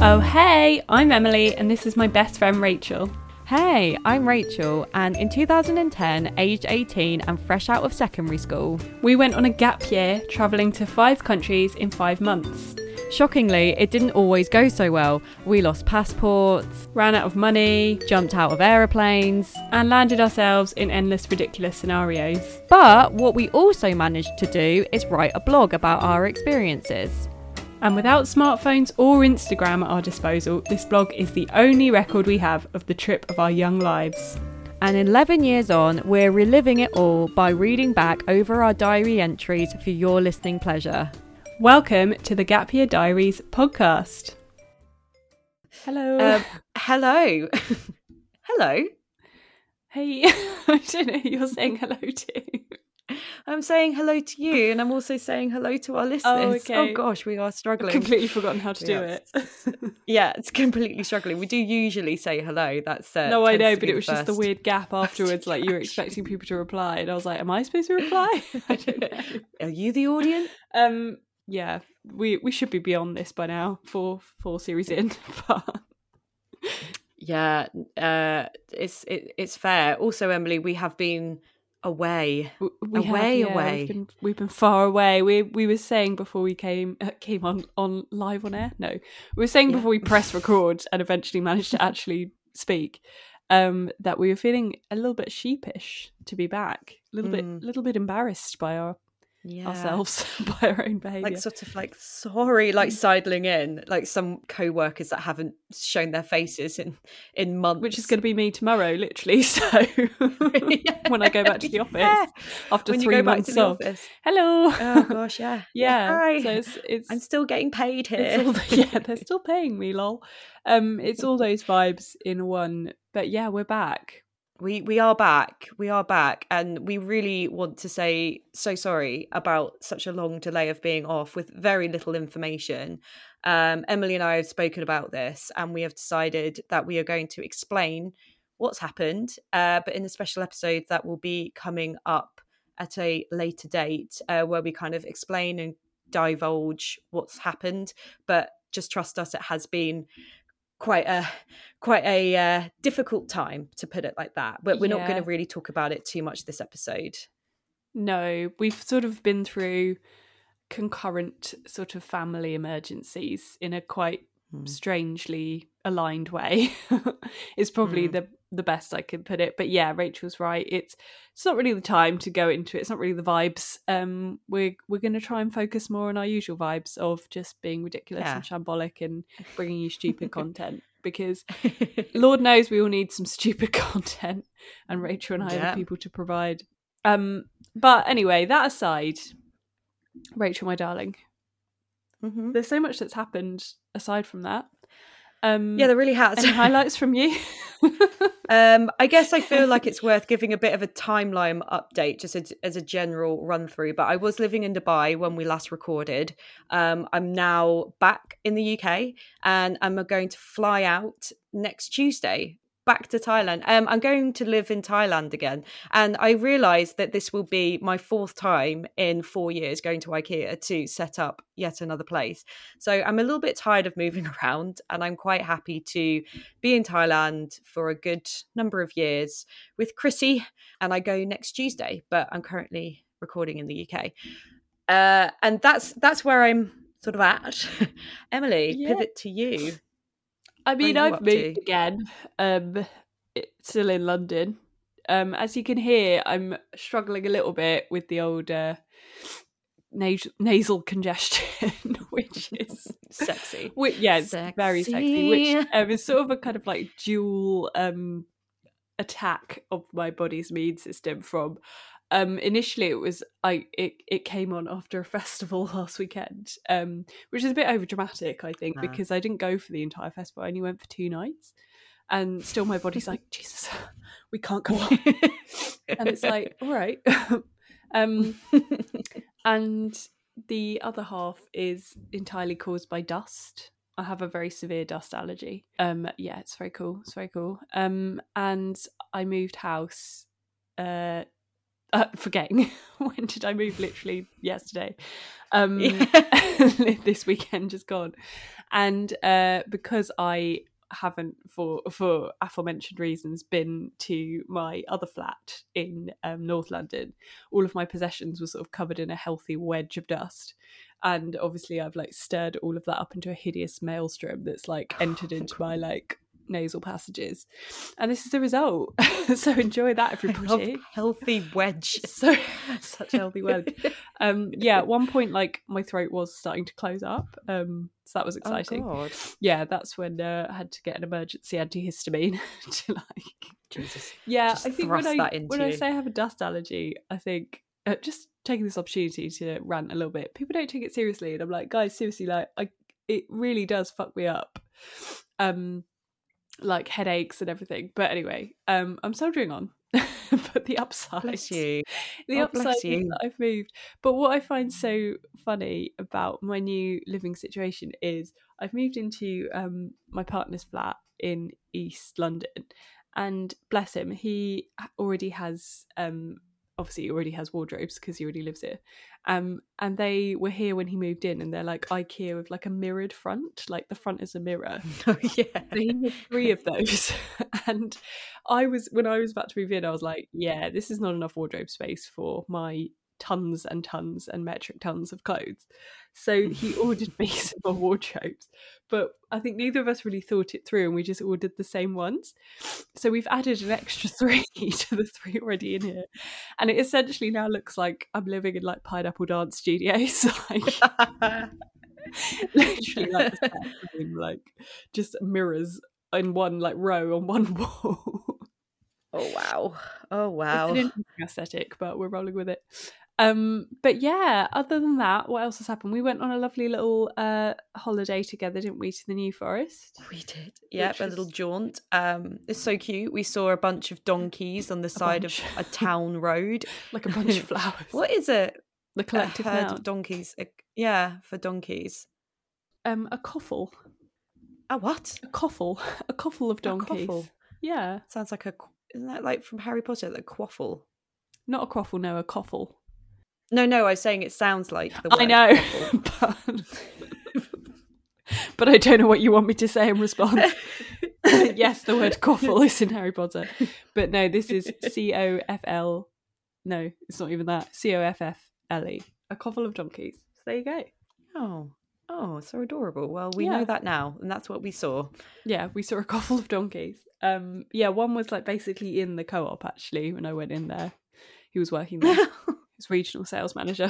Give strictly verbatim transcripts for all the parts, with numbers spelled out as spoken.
Oh, hey, I'm Emily, and this is my best friend Rachel. Hey, I'm Rachel, and in two thousand ten, aged eighteen and fresh out of secondary school, we went on a gap year, travelling to five countries in five months. Shockingly, it didn't always go so well. We lost passports, ran out of money, jumped out of aeroplanes, and landed ourselves in endless ridiculous scenarios. But what we also managed to do is write a blog about our experiences. And without smartphones or Instagram at our disposal, this blog is the only record we have of the trip of our young lives. And eleven years on, we're reliving it all by reading back over our diary entries for your listening pleasure. Welcome to the Gap Year Diaries podcast. Hello. Um, hello. Hello. Hey, I don't know who you're saying hello to. I'm saying hello to you, and I'm also saying hello to our listeners. Oh, okay. Oh gosh, we are struggling. I've completely forgotten how to do yeah. it. Yeah, it's completely struggling. We do usually say hello. That's uh, no, I know, but it was first. just the weird gap afterwards. Like you were expecting people to reply, and I was like, "Am I supposed to reply?" I don't know. Are you the audience? Um, yeah, we we should be beyond this by now. Four four series in, but yeah, uh, it's it, it's fair. Also, Emily, we have been away, we away, have, yeah, away. We've been, we've been far away. We we were saying before we came uh, came on on live on air. No, we were saying Yeah. before we press record and eventually managed to actually speak. Um, that we were feeling a little bit sheepish to be back, a little Mm. bit, little bit embarrassed by our Yeah. ourselves, by our own behaviour. Like sort of like sorry, like sidling in, like some co-workers that haven't shown their faces in in months, Which is going to be me tomorrow, literally. So when I go back to the office Yeah. after when you three go back months to the off, office. hello. Oh gosh, yeah, yeah. Hi. So it's, it's I'm still getting paid here. It's all the, yeah, they're still paying me, lol. Um, it's all those vibes in one. But yeah, we're back. We we are back. We are back, and we really want to say so sorry about such a long delay of being off with very little information. Um, Emily and I have spoken about this, and we have decided that we are going to explain what's happened, uh, but in a special episode that will be coming up at a later date, uh, where we kind of explain and divulge what's happened. But just trust us, it has been quite a quite a uh, difficult time, to put it like that, but we're Yeah. not going to really talk about it too much this episode. No, we've sort of been through concurrent sort of family emergencies in a quite Hmm. strangely aligned way. Is probably Mm. the the best I could put it. But yeah, Rachel's right. It's it's not really the time to go into it. It's not really the vibes. Um, we're we're going to try and focus more on our usual vibes of just being ridiculous Yeah. and shambolic and bringing you stupid content. Because Lord knows we all need some stupid content, and Rachel and I are Yeah. the people to provide. Um, but anyway, that aside, Rachel, my darling, Mhm. there's so much that's happened aside from that. Um, Yeah, there really has. any highlights from you? Um, I guess I feel like it's worth giving a bit of a timeline update, just as, as a general run through. But I was living in Dubai when we last recorded. Um, I'm now back in the U K, and I'm going to fly out next Tuesday back to Thailand. Um, I'm going to live in Thailand again, and I realised that this will be my fourth time in four years going to IKEA to set up yet another place. So I'm a little bit tired of moving around, and I'm quite happy to be in Thailand for a good number of years with Chrissy, and I go next Tuesday, but I'm currently recording in the U K. Uh, and that's that's where I'm sort of at. Emily, Yeah. pivot to you. I mean, Where are you I've up moved to? again. Um, it's still in London. Um, as you can hear, I'm struggling a little bit with the old uh, nas- nasal congestion, which is Sexy. which, yeah, it's very sexy. Which Sexy. um, is sort of a kind of like dual um attack of my body's immune system from. Um, initially, it was I it it came on after a festival last weekend, um, which is a bit overdramatic, I think, Ah. because I didn't go for the entire festival. I only went for two nights, and still my body's like, Jesus, we can't go on. And it's like, all right. um, and the other half is entirely caused by dust. I have a very severe dust allergy. Um, yeah, it's very cool. It's very cool. Um, and I moved house uh uh, forgetting when did I move? Literally yesterday. Um, yeah. This weekend just gone, and uh, because I haven't, for for aforementioned reasons, been to my other flat in um, North London, all of my possessions were sort of covered in a healthy wedge of dust. And obviously I've like stirred all of that up into a hideous maelstrom that's like entered into my like nasal passages, and this is the result. So enjoy that, everybody. Healthy wedge. So such a healthy wedge. Um yeah, at one point like my throat was starting to close up, um so that was exciting. Oh God. Yeah, that's when uh, I had to get an emergency antihistamine to like Jesus. Yeah, Just I think when I when you. I say I have a dust allergy, I think uh, just taking this opportunity to rant a little bit. People don't take it seriously, and I'm like, guys, seriously, like I it really does fuck me up. Um like headaches and everything. But anyway, um I'm soldiering on. But the upside bless you. The oh, upside you. is that I've moved. But what I find so funny about my new living situation is I've moved into um my partner's flat in East London, and bless him, he already has um obviously he already has wardrobes because he already lives here, um and they were here when he moved in, and they're like IKEA with like a mirrored front, like the front is a mirror. Oh yeah. So he had three of those. And I was when I was about to move in, I was like, yeah, this is not enough wardrobe space for my tons and tons and metric tons of clothes. So he ordered me some more wardrobes, but I think neither of us really thought it through, and we just ordered the same ones. So we've added an extra three to the three already in here, and it essentially now looks like I'm living in like Pineapple Dance Studios. Like literally like, the same, like just mirrors in one like row on one wall. Oh wow. Oh wow. It's an interesting aesthetic, but we're rolling with it. Um, but yeah, other than that, what else has happened? We went on a lovely little uh, holiday together, didn't we, to the New Forest? We did. Yeah, a is... little jaunt. Um, it's so cute. We saw a bunch of donkeys on the a side bunch. of a town road. Like a bunch of flowers. What is it? The collective a herd noun. of donkeys. A, yeah, for donkeys. Um, a coffle. A what? A coffle. A coffle of donkeys. A coffle. Yeah. Sounds like a... Isn't that like from Harry Potter, the quaffle? Not a quaffle, no, a coffle. No, no, I was saying it sounds like the word I know, but... but I don't know what you want me to say in response. Yes, the word coffle is in Harry Potter, but no, this is C O F L. No, it's not even that. C O F F L E. A coffle of donkeys. So there you go. Oh, oh, so adorable. Well, we yeah. know that now, and that's what we saw. Yeah, we saw a coffle of donkeys. Um, yeah, one was like basically in the co-op actually when I went in there. He was working there. His regional sales manager.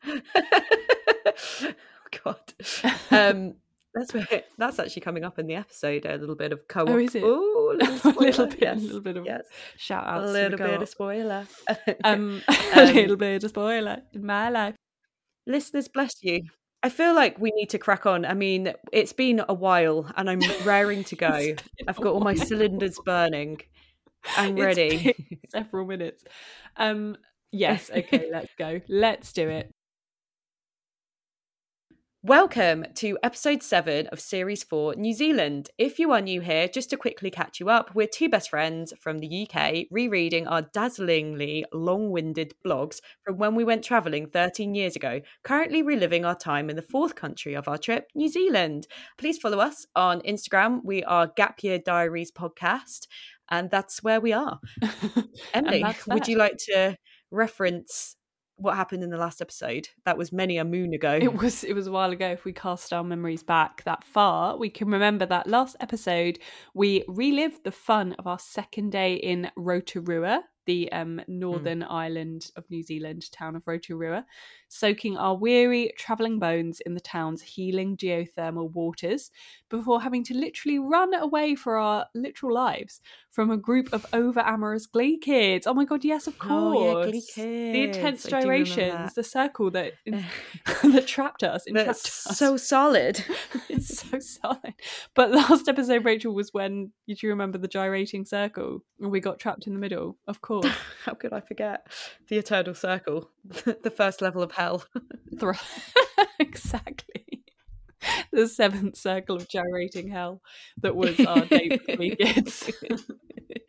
God. Um, that's where, that's actually coming up in the episode. A little bit of co-op. Oh, is it? Ooh, a little, a little bit. Yes. A little bit of yes. shout outs. A little to the bit of spoiler. um, a um, little bit of spoiler in my life. Listeners, bless you. I feel like we need to crack on. I mean, it's been a while, and I'm raring to go. I've got all my cylinders burning. I'm ready. Several minutes. Um. Yes, okay, let's go. Let's do it. Welcome to episode seven of series four, New Zealand. If you are new here, just to quickly catch you up, we're two best friends from the U K rereading our dazzlingly long-winded blogs from when we went travelling thirteen years ago, currently reliving our time in the fourth country of our trip, New Zealand. Please follow us on Instagram. We are Gap Year Diaries Podcast, and that's where we are. Emily, would you like to reference what happened in the last episode? That was many a moon ago. It was it was a while ago. If we cast our memories back that far, we can remember that last episode we relived the fun of our second day in Rotorua, the um, northern mm. island of New Zealand, town of Rotorua, soaking our weary travelling bones in the town's healing geothermal waters before having to literally run away for our literal lives from a group of over-amorous glee kids. Oh my god, yes, of course. Oh, yeah, glee kids. The intense gyrations, the circle that that trapped us. That's us. so solid. It's so solid. But last episode, Rachel, was when, did you remember the gyrating circle? And we got trapped in the middle, of course. How could I forget? The eternal circle. The first level of hell. Exactly. The seventh circle of gyrating hell that was our date with three kids.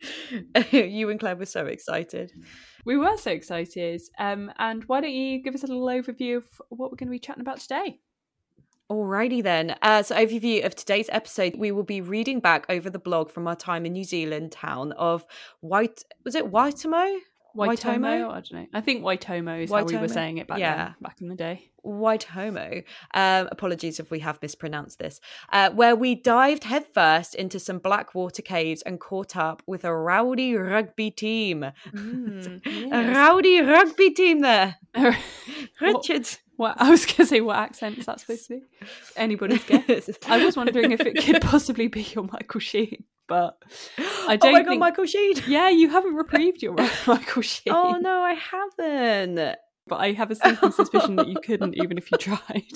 You and Claire were so excited. We were so excited. Um, and why don't you give us a little overview of what we're going to be chatting about today? Alrighty then. Uh, so overview of today's episode, we will be reading back over the blog from our time in New Zealand town of White, was it Waitomo? Waitomo? I don't know. I think Waitomo is Waitomo? how we were saying it back yeah. then, back in the day. Waitomo. Um, apologies if we have mispronounced this. Uh, where we dived headfirst into some Blackwater caves and caught up with a rowdy rugby team. Mm, yes. A rowdy rugby team there. Richard. What, I was going to say, what accent is that supposed to be? Anybody's guess. I was wondering if it could possibly be your Michael Sheen, but I don't Oh my think... God, Michael Sheen! Yeah, you haven't reprieved your Michael Sheen. Oh no, I haven't. But I have a sneaking suspicion that you couldn't, even if you tried.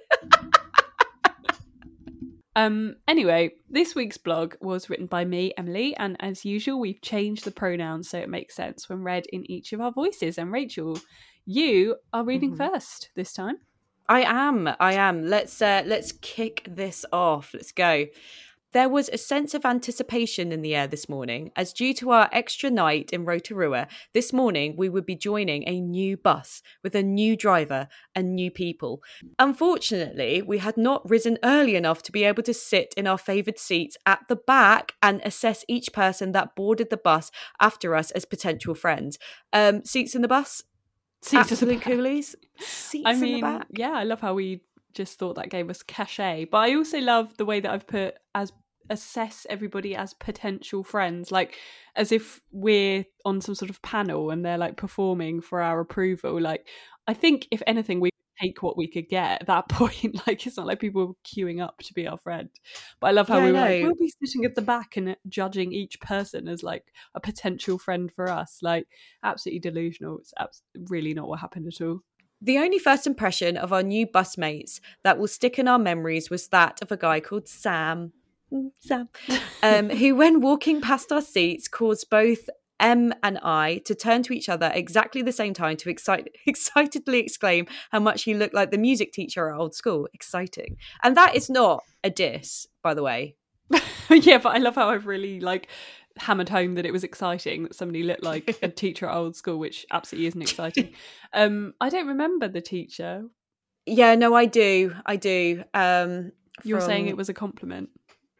um. Anyway, this week's blog was written by me, Emily, and as usual, we've changed the pronouns so it makes sense when read in each of our voices. And Rachel, you are reading mm-hmm. first this time. I am. I am. Let's uh, let's kick this off. Let's go. There was a sense of anticipation in the air this morning, as due to our extra night in Rotorua, this morning we would be joining a new bus with a new driver and new people. Unfortunately, we had not risen early enough to be able to sit in our favoured seats at the back and assess each person that boarded the bus after us as potential friends. Um, seats in the bus? Seats Absolute coolies. Seats I mean, in the back. Yeah, I love how we just thought that gave us cachet. But I also love the way that I've put as assess everybody as potential friends, like as if we're on some sort of panel and they're like performing for our approval. Like, I think if anything, we take what we could get at that point. Like, it's not like people were queuing up to be our friend. But I love how yeah, we were no. like, we'll be sitting at the back and judging each person as like a potential friend for us. Like, absolutely delusional. It's abs- really not what happened at all. The only first impression of our new busmates that will stick in our memories was that of a guy called Sam. Sam, um, who, when walking past our seats, caused both Em and I to turn to each other at exactly the same time to excite- excitedly exclaim how much he looked like the music teacher at old school. Exciting. And that is not a diss, by the way. Yeah, but I love how I've really like hammered home that it was exciting that somebody looked like a teacher at old school, which absolutely isn't exciting. Um, I don't remember the teacher. Yeah, no, I do. I do. Um, You're from... saying it was a compliment?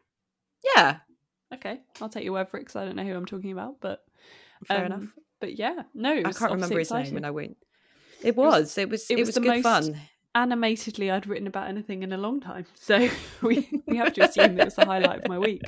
Yeah. Okay, I'll take your word for it because I don't know who I'm talking about, but fair um, enough. But yeah, no, it was I can't remember his exciting. name when I went. It was. It was. It was, it was, the good most fun. Animatedly, I'd written about anything in a long time, so we we have to assume that it was the highlight of my week.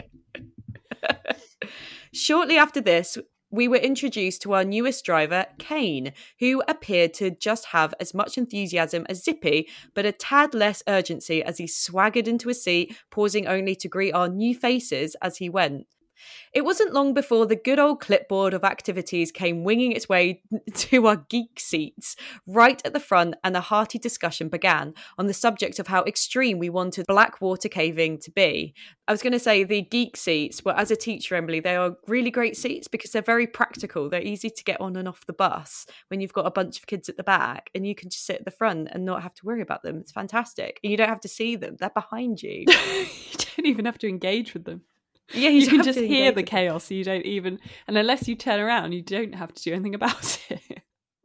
Shortly after this, we were introduced to our newest driver, Kane, who appeared to just have as much enthusiasm as Zippy, but a tad less urgency as he swaggered into a seat, pausing only to greet our new faces as he went. It wasn't long before the good old clipboard of activities came winging its way to our geek seats right at the front, and a hearty discussion began on the subject of how extreme we wanted Blackwater caving to be. I was going to say the geek seats were, as a teacher, Emily, they are really great seats because they're very practical. They're easy to get on and off the bus when you've got a bunch of kids at the back, and you can just sit at the front and not have to worry about them. It's fantastic. And you don't have to see them. They're behind you. You don't even have to engage with them. Yeah, you, you can just hear the chaos. So you don't even, and unless you turn around, you don't have to do anything about it.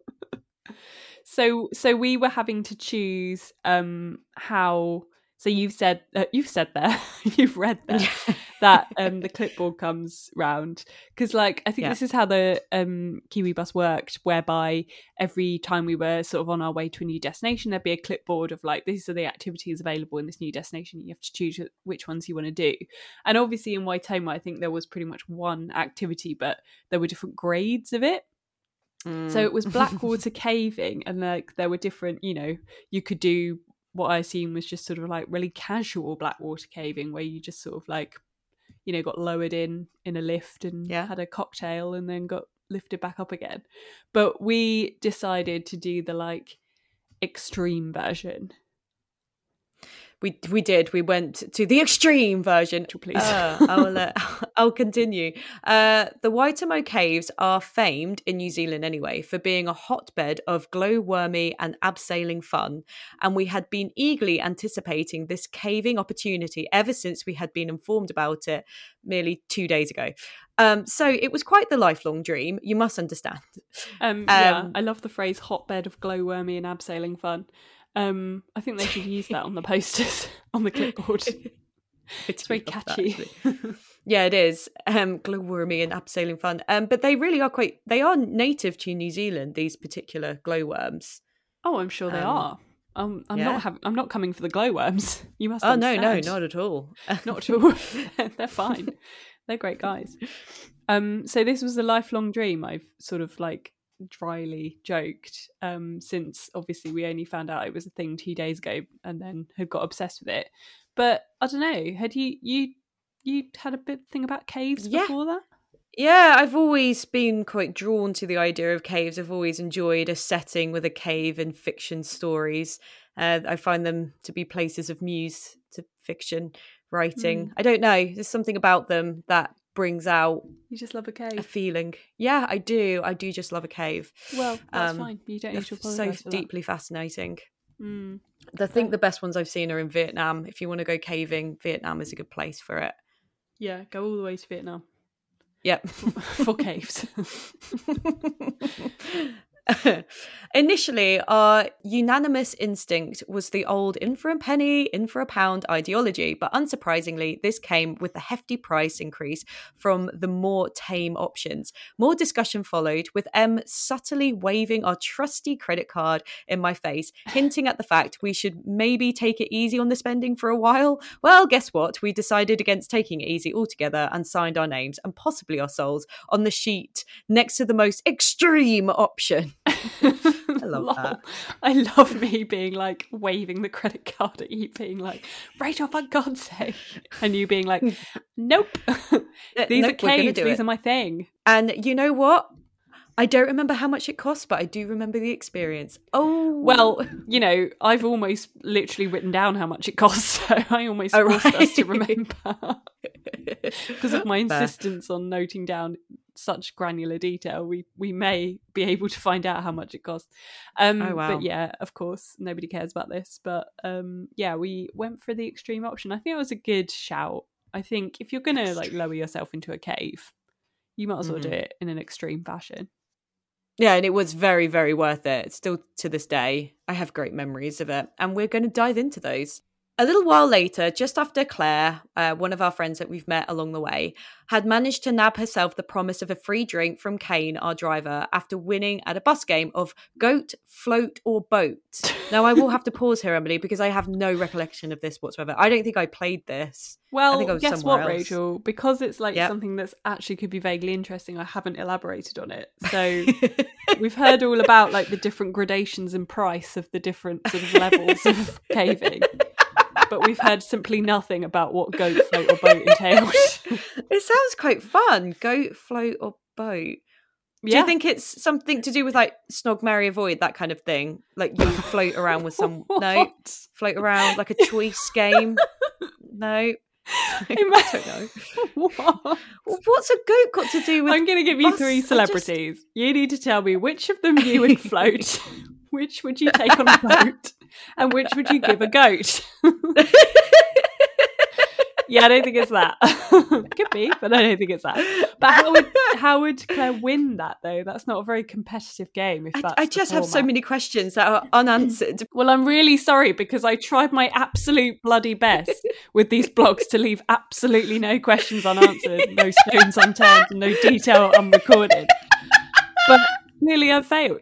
so, so we were having to choose um, how. So you've said uh, you've said there, you've read there that um, the clipboard comes round because, like, I think yeah. this is how the um, Kiwi bus worked, whereby every time we were sort of on our way to a new destination, there'd be a clipboard of like, these are the activities available in this new destination. You have to choose which ones you want to do. And obviously in Waitomo, I think there was pretty much one activity, but there were different grades of it. Mm. So it was Blackwater caving, and like there were different, you know, you could do what I assume was just sort of like really casual Blackwater caving, where you just sort of like, you know, got lowered in in a lift and yeah. had a cocktail and then got lifted back up again. But we decided to do the like extreme version. We we did. We went to the extreme version. Please, uh, I'll uh, I'll continue. Uh, the Waitomo Caves are famed in New Zealand anyway for being a hotbed of glowwormy and abseiling fun, and we had been eagerly anticipating this caving opportunity ever since we had been informed about it merely two days ago. Um, so it was quite the lifelong dream, you must understand. Um, yeah, um, I love the phrase hotbed of glowwormy and abseiling fun. Um, I think they should use that on the posters, on the clipboard. It's very catchy. That, yeah, it is. Um, glowwormy and abseiling fun. Um, but they really are quite, they are native to New Zealand, these particular glowworms. Oh, I'm sure they um, are. Um, I'm yeah. not having. I'm not coming for the glowworms. You must. Oh understand. no, no, not at all. Not at all. They're fine. They're great guys. Um, so this was a lifelong dream. I've sort of like dryly joked. Um, since obviously we only found out it was a thing two days ago, and then had got obsessed with it. But I don't know. Had you you you had a bit thing about caves yeah. before that? Yeah, I've always been quite drawn to the idea of caves. I've always enjoyed a setting with a cave in fiction stories. Uh, I find them to be places of muse to fiction writing. Mm. I don't know. There's something about them that brings out... You just love a cave. A feeling. Yeah, I do. I do just love a cave. Well, that's um, fine. You don't need to apologise so for deeply that. fascinating. Mm. I think the best ones I've seen are in Vietnam. If you want to go caving, Vietnam is a good place for it. Yeah, go all the way to Vietnam. Yep. For caves. Initially, our unanimous instinct was the old in for a penny, in for a pound ideology, but unsurprisingly, this came with a hefty price increase from the more tame options. More discussion followed, with Em subtly waving our trusty credit card in my face, hinting at the fact we should maybe take it easy on the spending for a while. Well, guess what? We decided against taking it easy altogether and signed our names and possibly our souls on the sheet next to the most extreme option. I love Lol. that. I love me being like waving the credit card at you, being like, Rachel, for God's sake. And you being like, nope. These nope, are caves. These it. are my thing. And you know what? I don't remember how much it cost, but I do remember the experience. Oh. Well, you know, I've almost literally written down how much it cost, so I almost oh, forced right. us to remember. Because of my insistence on noting down such granular detail, we we may be able to find out how much it cost. Um, oh, wow. But yeah, of course, nobody cares about this. But um, yeah, we went for the extreme option. I think it was a good shout. I think if you're going to like lower yourself into a cave, you might as well mm-hmm. do it in an extreme fashion. Yeah, and it was very, very worth it. Still to this day, I have great memories of it. And we're going to dive into those. A little while later, just after Claire, uh, one of our friends that we've met along the way, had managed to nab herself the promise of a free drink from Kane, our driver, after winning at a bus game of Goat, Float or Boat. Now, I will have to pause here, Emily, because I have no recollection of this whatsoever. I don't think I played this. Well, I think I was guess what, else. Rachel? Because it's like yep. something that's actually could be vaguely interesting, I haven't elaborated on it. So we've heard all about like the different gradations in price of the different sort of levels of caving. But we've heard simply nothing about what goat, float or boat entails. It sounds quite fun. Goat, float or boat. Do yeah. you think it's something to do with like snog, marry, avoid, that kind of thing? Like you float around with some... no? Float around like a choice game? No? I don't know. What? What's a goat got to do with... I'm going to give you bus? three celebrities. Just... You need to tell me which of them you would float, which would you take on a boat, and which would you give a goat? Yeah, I don't think it's that. Could be, but I don't think it's that. But how would how would Claire win that though? That's not a very competitive game. If that's I, I just have so many questions that are unanswered. Well, I'm really sorry because I tried my absolute bloody best with these blogs to leave absolutely no questions unanswered, no stones unturned, and no detail unrecorded. But clearly, I've failed.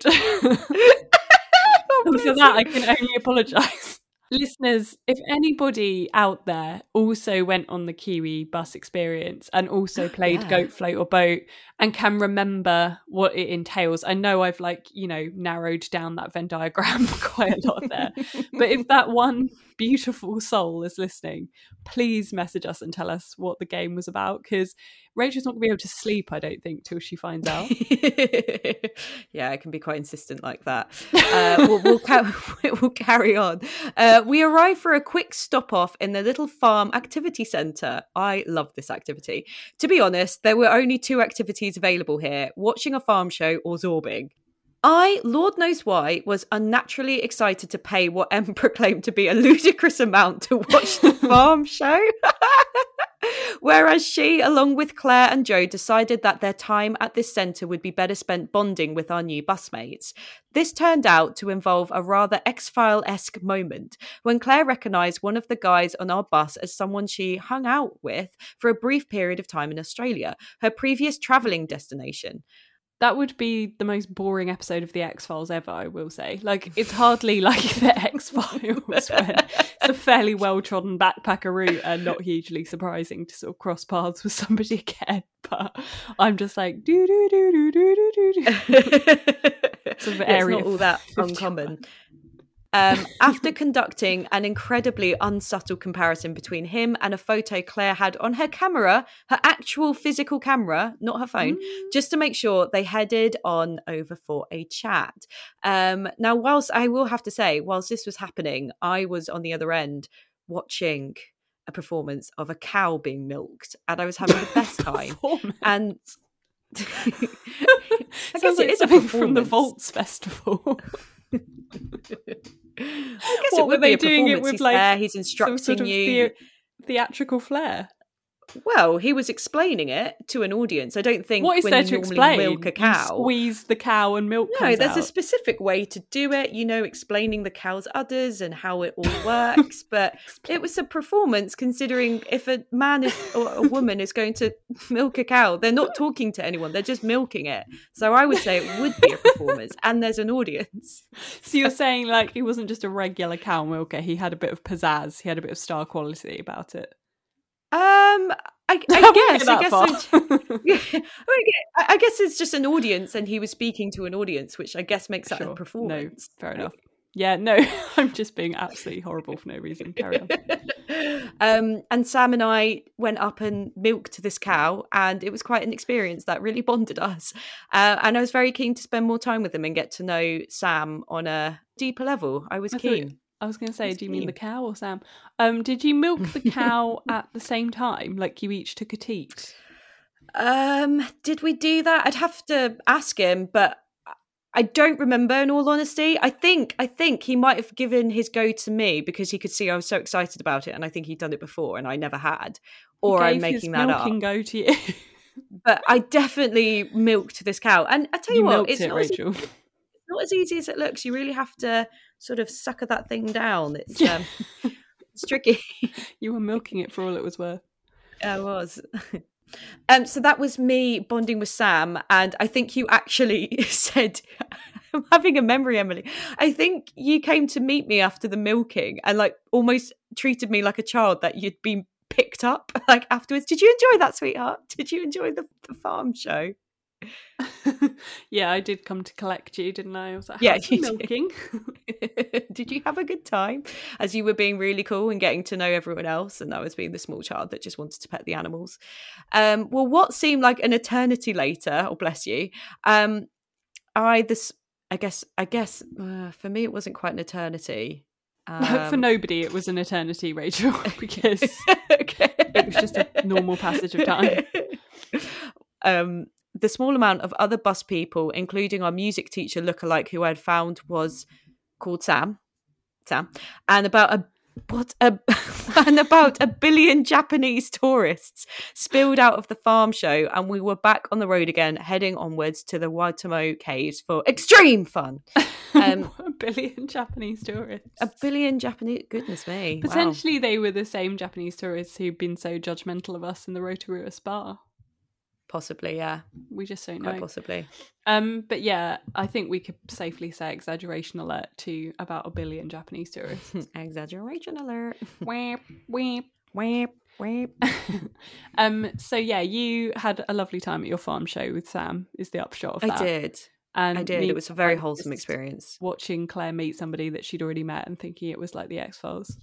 And for that, I can only apologise. Listeners, if anybody out there also went on the Kiwi bus experience and also played yeah. Goat, Float or Boat and can remember what it entails, I know I've like, you know, narrowed down that Venn diagram quite a lot there. But if that one beautiful soul is listening, please message us and tell us what the game was about, because Rachel's not going to be able to sleep, I don't think, till she finds out. Yeah, I can be quite insistent like that. Uh, we'll, we'll, ca- we'll carry on. Uh, we arrive for a quick stop off in the little farm activity centre. I love this activity. To be honest, there were only two activities available here, watching a farm show or zorbing. I, Lord knows why, was unnaturally excited to pay what Em proclaimed to be a ludicrous amount to watch the farm show. Whereas she, along with Claire and Joe, decided that their time at this centre would be better spent bonding with our new busmates. This turned out to involve a rather X-File-esque moment when Claire recognised one of the guys on our bus as someone she hung out with for a brief period of time in Australia, her previous travelling destination. That would be the most boring episode of The X-Files ever, I will say. Like, it's hardly like The X-Files when it's a fairly well-trodden backpacker route and not hugely surprising to sort of cross paths with somebody again. But I'm just like, do-do-do-do-do-do-do. Sort of yeah, it's not all that uncommon. Um, after conducting an incredibly unsubtle comparison between him and a photo Claire had on her camera, her actual physical camera, not her phone, mm. just to make sure, they headed on over for a chat. Um, now, whilst I will have to say, whilst this was happening, I was on the other end watching a performance of a cow being milked, and I was having the best time. And I guess it is a thing from the Vaults Festival. I guess what it would were they be a doing it with he's like there, he's instructing some sort of you the- theatrical flair? Well, he was explaining it to an audience. I don't think what is when there you to normally explain? milk a cow, you squeeze the cow and milk no, comes there's out. a specific way to do it, you know, explaining the cow's udders and how it all works. But it was a performance, considering if a man is or a woman is going to milk a cow, they're not talking to anyone, they're just milking it. So I would say it would be a performance, and there's an audience. So you're saying like he wasn't just a regular cow milker, he had a bit of pizzazz, he had a bit of star quality about it. Um, I, I guess, I guess, far. yeah, I, I guess it's just an audience, and he was speaking to an audience, which I guess makes that sure. a performance. No, fair enough. Yeah, no, I'm just being absolutely horrible for no reason. Carry on. Um, and Sam and I went up and milked this cow, and it was quite an experience that really bonded us. Uh, and I was very keen to spend more time with him and get to know Sam on a deeper level. I was I keen. Thought- I was going to say, do you mean the cow or Sam? Um, did you milk the cow at the same time? Like you each took a teat? Um, did we do that? I'd have to ask him, but I don't remember, in all honesty. I think I think he might have given his go to me because he could see I was so excited about it, and I think he'd done it before and I never had. Or I'm making that up. Milking go to you. But I definitely milked this cow. And I tell you, you what, milked it's it, not Rachel. As, it's not as easy as it looks. You really have to sort of sucker that thing down. It's um, it's tricky. You were milking it for all it was worth. I was. Um, so that was me bonding with Sam, and I think you actually said, I'm having a memory, Emily. I think you came to meet me after the milking and like almost treated me like a child that you'd been picked up like afterwards. Did you enjoy that, sweetheart? Did you enjoy the, the farm show? Yeah, I did come to collect you, didn't I? I was like, yeah, you milking. Did you have a good time as you were being really cool and getting to know everyone else, and I was being the small child that just wanted to pet the animals? Um, well, what seemed like an eternity later, oh bless you, um, I this I guess I guess uh, for me it wasn't quite an eternity. Um, for nobody, it was an eternity, Rachel, because okay. It was just a normal passage of time. Um. The small amount of other bus people, including our music teacher lookalike, who I had found was called Sam, Sam, and about a what a and about a billion Japanese tourists spilled out of the farm show, and we were back on the road again, heading onwards to the Waitomo caves for extreme fun. Um, a billion Japanese tourists. A billion Japanese, goodness me! Potentially, wow. They were the same Japanese tourists who've been so judgmental of us in the Rotorua Spa. Possibly, yeah. We just don't Quite know. Possibly. Um, but yeah, I think we could safely say exaggeration alert to about a billion Japanese tourists. Exaggeration alert. Weep, weep, weep, weep. um, so yeah, you had a lovely time at your farm show with Sam, is the upshot of that. I did. And I did. It was a very wholesome experience. Watching Claire meet somebody that she'd already met and thinking it was like the X-Files.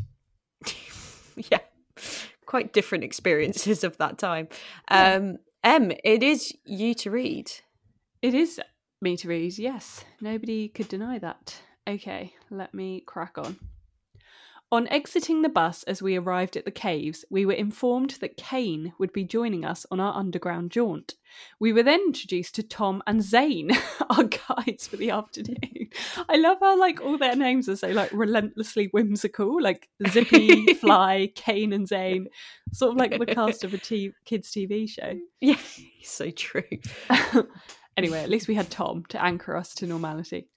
Yeah. Quite different experiences of that time. Um, yeah. Em, it is you to read. It is me to read, yes. Nobody could deny that. Okay, let me crack on. On exiting the bus as we arrived at the caves, we were informed that Kane would be joining us on our underground jaunt. We were then introduced to Tom and Zane, our guides for the afternoon. I love how like all their names are so like relentlessly whimsical, like Zippy, Fly, Kane and Zane, sort of like the cast of a t- kids' T V show. Yeah, so true. Anyway, at least we had Tom to anchor us to normality.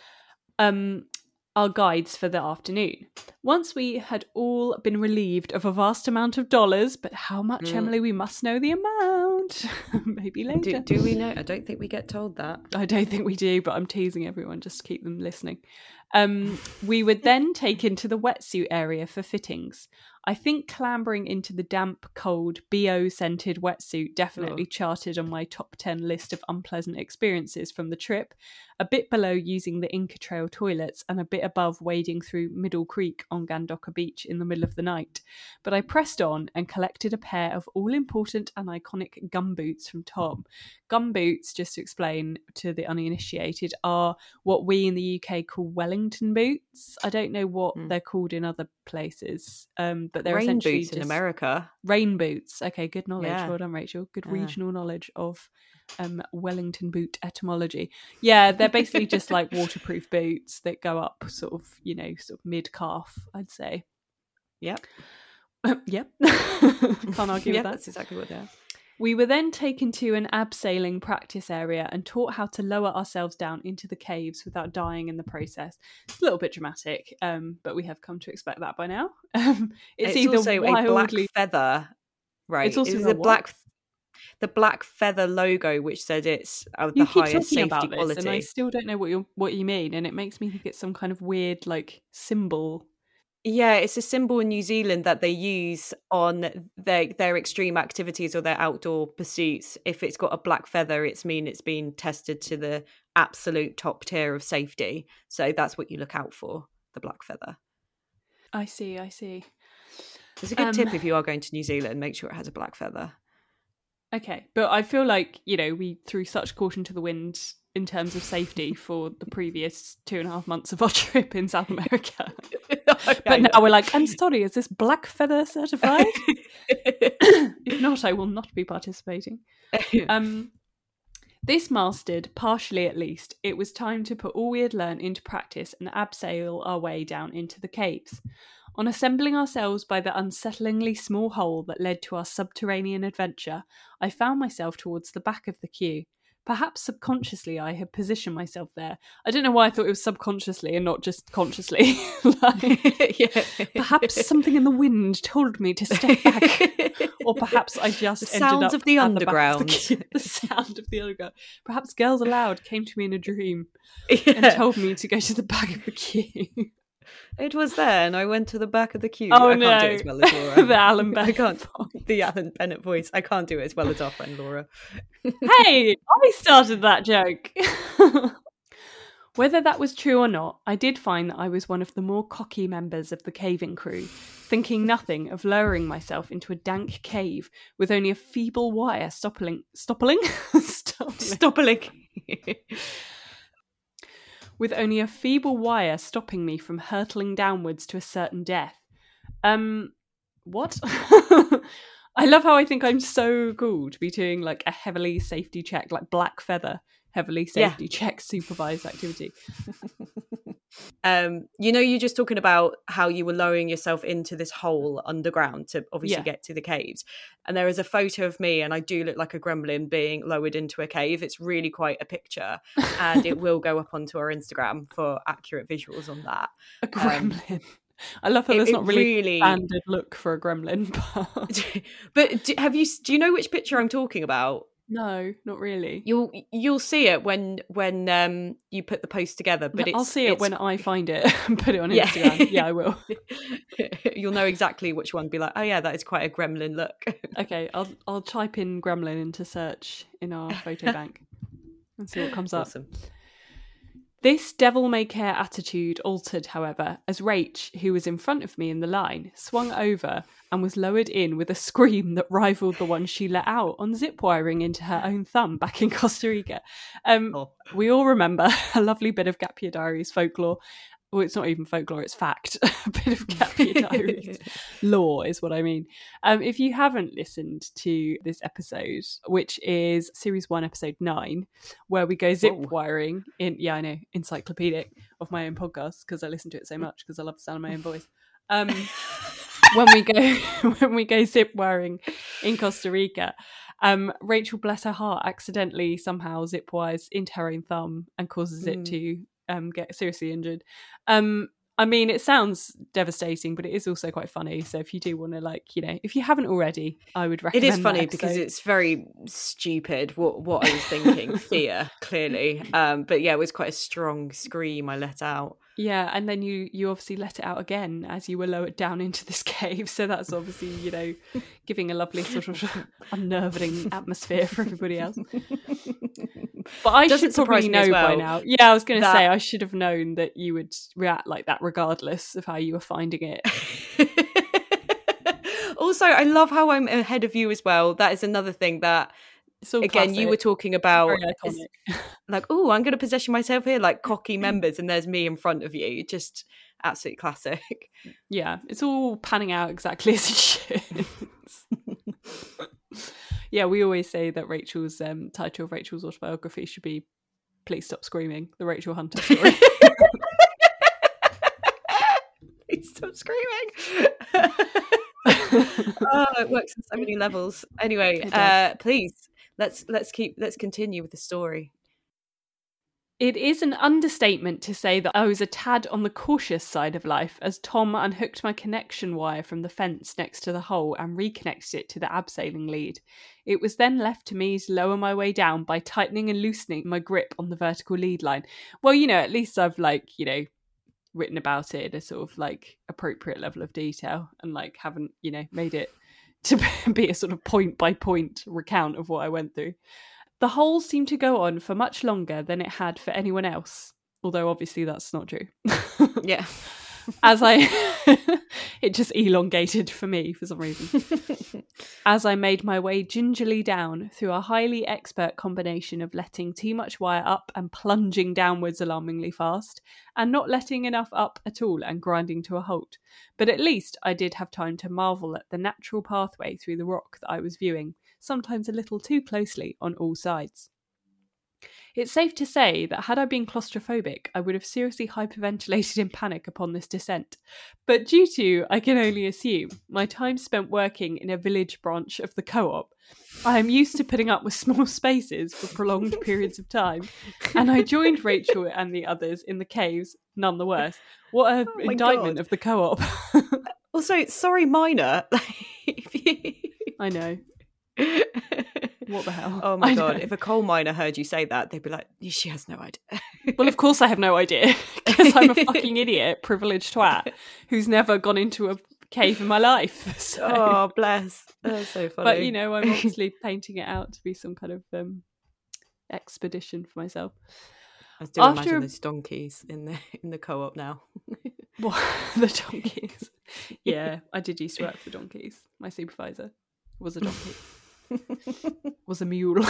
Um... Our guides for the afternoon. Once we had all been relieved of a vast amount of dollars, but how much, mm. Emily? We must know the amount. Maybe later. Do, do we know? I don't think we get told that. I don't think we do, but I'm teasing everyone just to keep them listening. Um, we were then taken to the wetsuit area for fittings. I think clambering into the damp, cold, B O-scented wetsuit definitely oh. charted on my top ten list of unpleasant experiences from the trip, a bit below using the Inca Trail toilets and a bit above wading through Middle Creek on Gandoka Beach in the middle of the night. But I pressed on and collected a pair of all-important and iconic gumboots from Tom. Gumboots, just to explain to the uninitiated, are what we in the U K call Wellington boots. I don't know what mm. they're called in other places, um, but they're rain essentially boots just in America. Rain boots. Okay, good knowledge. Yeah. Well done, Rachel. Good yeah. regional knowledge of um, Wellington boot etymology. Yeah, they're basically just like waterproof boots that go up sort of, you know, sort of mid-calf, I'd say. Yep. Yep. Can't argue yep, with that. That's exactly what they are. We were then taken to an abseiling practice area and taught how to lower ourselves down into the caves without dying in the process. It's a little bit dramatic, um, but we have come to expect that by now. Um, it's, it's either also wildly... a black feather, right? It's also it's the black, the black feather logo, which said it's uh, the you keep highest talking safety about this, quality. And I still don't know what you what you mean, and it makes me think it's some kind of weird like symbol. Yeah, it's a symbol in New Zealand that they use on their their extreme activities or their outdoor pursuits. If it's got a black feather, it's mean it's been tested to the absolute top tier of safety. So that's what you look out for, the black feather. I see, I see. It's a good um, tip if you are going to New Zealand, make sure it has a black feather. Okay, but I feel like, you know, we threw such caution to the wind in terms of safety for the previous two and a half months of our trip in South America. But now we're like, I'm sorry, is this black feather certified? If not, I will not be participating. Um, this mastered, partially at least, it was time to put all we had learned into practice and abseil our way down into the caves. On assembling ourselves by the unsettlingly small hole that led to our subterranean adventure, I found myself towards the back of the queue. Perhaps subconsciously I had positioned myself there. I don't know why I thought it was subconsciously and not just consciously. Like, yeah. Perhaps something in the wind told me to step back. Or perhaps I just the ended sounds up of the at underground. The, the sound of the underground. Perhaps Girls Aloud came to me in a dream yeah. and told me to go to the back of the queue. It was there, and I went to the back of the queue. Oh I no! Can't do it as well as Laura. The Alan Bennett I can't. voice. The Alan Bennett voice. I can't do it as well as our friend Laura. Hey, I started that joke. Whether that was true or not, I did find that I was one of the more cocky members of the caving crew, thinking nothing of lowering myself into a dank cave with only a feeble wire stoppling, stoppling, stoppling. with only a feeble wire stopping me from hurtling downwards to a certain death. Um, what? I love how I think I'm so cool to be doing like a heavily safety check, like black feather, heavily safety yeah. check supervised activity. um, you know, you're just talking about how you were lowering yourself into this hole underground to obviously yeah. get to the caves. And there is a photo of me, and I do look like a gremlin being lowered into a cave. It's really quite a picture, and it will go up onto our Instagram for accurate visuals on that. A gremlin. Um, I love that it, there's not really, really a standard look for a gremlin. But, but do, have you? Do you know which picture I'm talking about? No, not really. You'll you'll see it when when um you put the post together. But it's, I'll see it it's... when I find it and put it on yeah. Instagram. Yeah, I will. You'll know exactly which one. Be like, oh yeah, that is quite a gremlin look. Okay, I'll I'll type in gremlin into search in our photo bank and see what comes awesome. up. This devil-may-care attitude altered, however, as Rach, who was in front of me in the line, swung over and was lowered in with a scream that rivaled the one she let out on zip wiring into her own thumb back in Costa Rica. Um, oh. We all remember a lovely bit of Gap Year Diaries folklore well, it's not even folklore, it's fact, a bit of Gap Year Diaries lore is what I mean. Um, if you haven't listened to this episode, which is series one, episode nine, where we go zip Whoa. wiring in, yeah, I know, encyclopedic of my own podcast, because I listen to it so much because I love the sound of my own voice. Um, when we go when we go zip wiring in Costa Rica, um, Rachel, bless her heart, accidentally somehow zip wires into her own thumb and causes mm. it to um, get seriously injured. Um, I mean, it sounds devastating, but it is also quite funny. So if you do want to, like, you know, if you haven't already, I would recommend. It is funny because it's very stupid. What what I was thinking, fear, clearly. Um, but yeah, it was quite a strong scream I let out. Yeah, and then you you obviously let it out again as you were lowered down into this cave. So that's obviously, you know, giving a lovely sort of unnerving atmosphere for everybody else. But I Doesn't should probably know well by now. Yeah, I was going to that... say, I should have known that you would react like that regardless of how you were finding it. Also, I love how I'm ahead of you as well. That is another thing that, again, classic. You were talking about, like, oh, I'm going to position myself here like cocky members, and there's me in front of you. Just absolute classic. Yeah, it's all panning out exactly as it should. Yeah, we always say that Rachel's um, title of Rachel's autobiography should be "Please Stop Screaming: The Rachel Hunter Story." Please stop screaming. Oh, it works on so many levels. Anyway, uh, please let's let's keep let's continue with the story. It is an understatement to say that I was a tad on the cautious side of life as Tom unhooked my connection wire from the fence next to the hole and reconnected it to the abseiling lead. It was then left to me to lower my way down by tightening and loosening my grip on the vertical lead line. Well, you know, at least I've, like, you know, written about it in a sort of, like, appropriate level of detail and, like, haven't, you know, made it to be a sort of point by point recount of what I went through. The hole seemed to go on for much longer than it had for anyone else, although obviously that's not true. Yeah. As I, it just elongated for me for some reason. As I made my way gingerly down through a highly expert combination of letting too much wire up and plunging downwards alarmingly fast, and not letting enough up at all and grinding to a halt. But at least I did have time to marvel at the natural pathway through the rock that I was viewing, sometimes a little too closely on all sides. It's safe to say that had I been claustrophobic, I would have seriously hyperventilated in panic upon this descent. But due to, I can only assume, my time spent working in a village branch of the co-op, I am used to putting up with small spaces for prolonged periods of time, and I joined Rachel and the others in the caves, none the worse. What an oh indictment God. Of the co-op. Also, sorry, minor. I know. What the hell? Oh my I God, know. If a coal miner heard you say that, they'd be like, she has no idea. Well, of course I have no idea, because I'm a fucking idiot, privileged twat, who's never gone into a cave in my life. So. Oh, bless. That's so funny. But, you know, I'm obviously painting it out to be some kind of um, expedition for myself. I still After... imagine those donkeys in the in the co-op now. What? The donkeys? Yeah, I did used to work for donkeys. My supervisor was a donkey. Was a mule.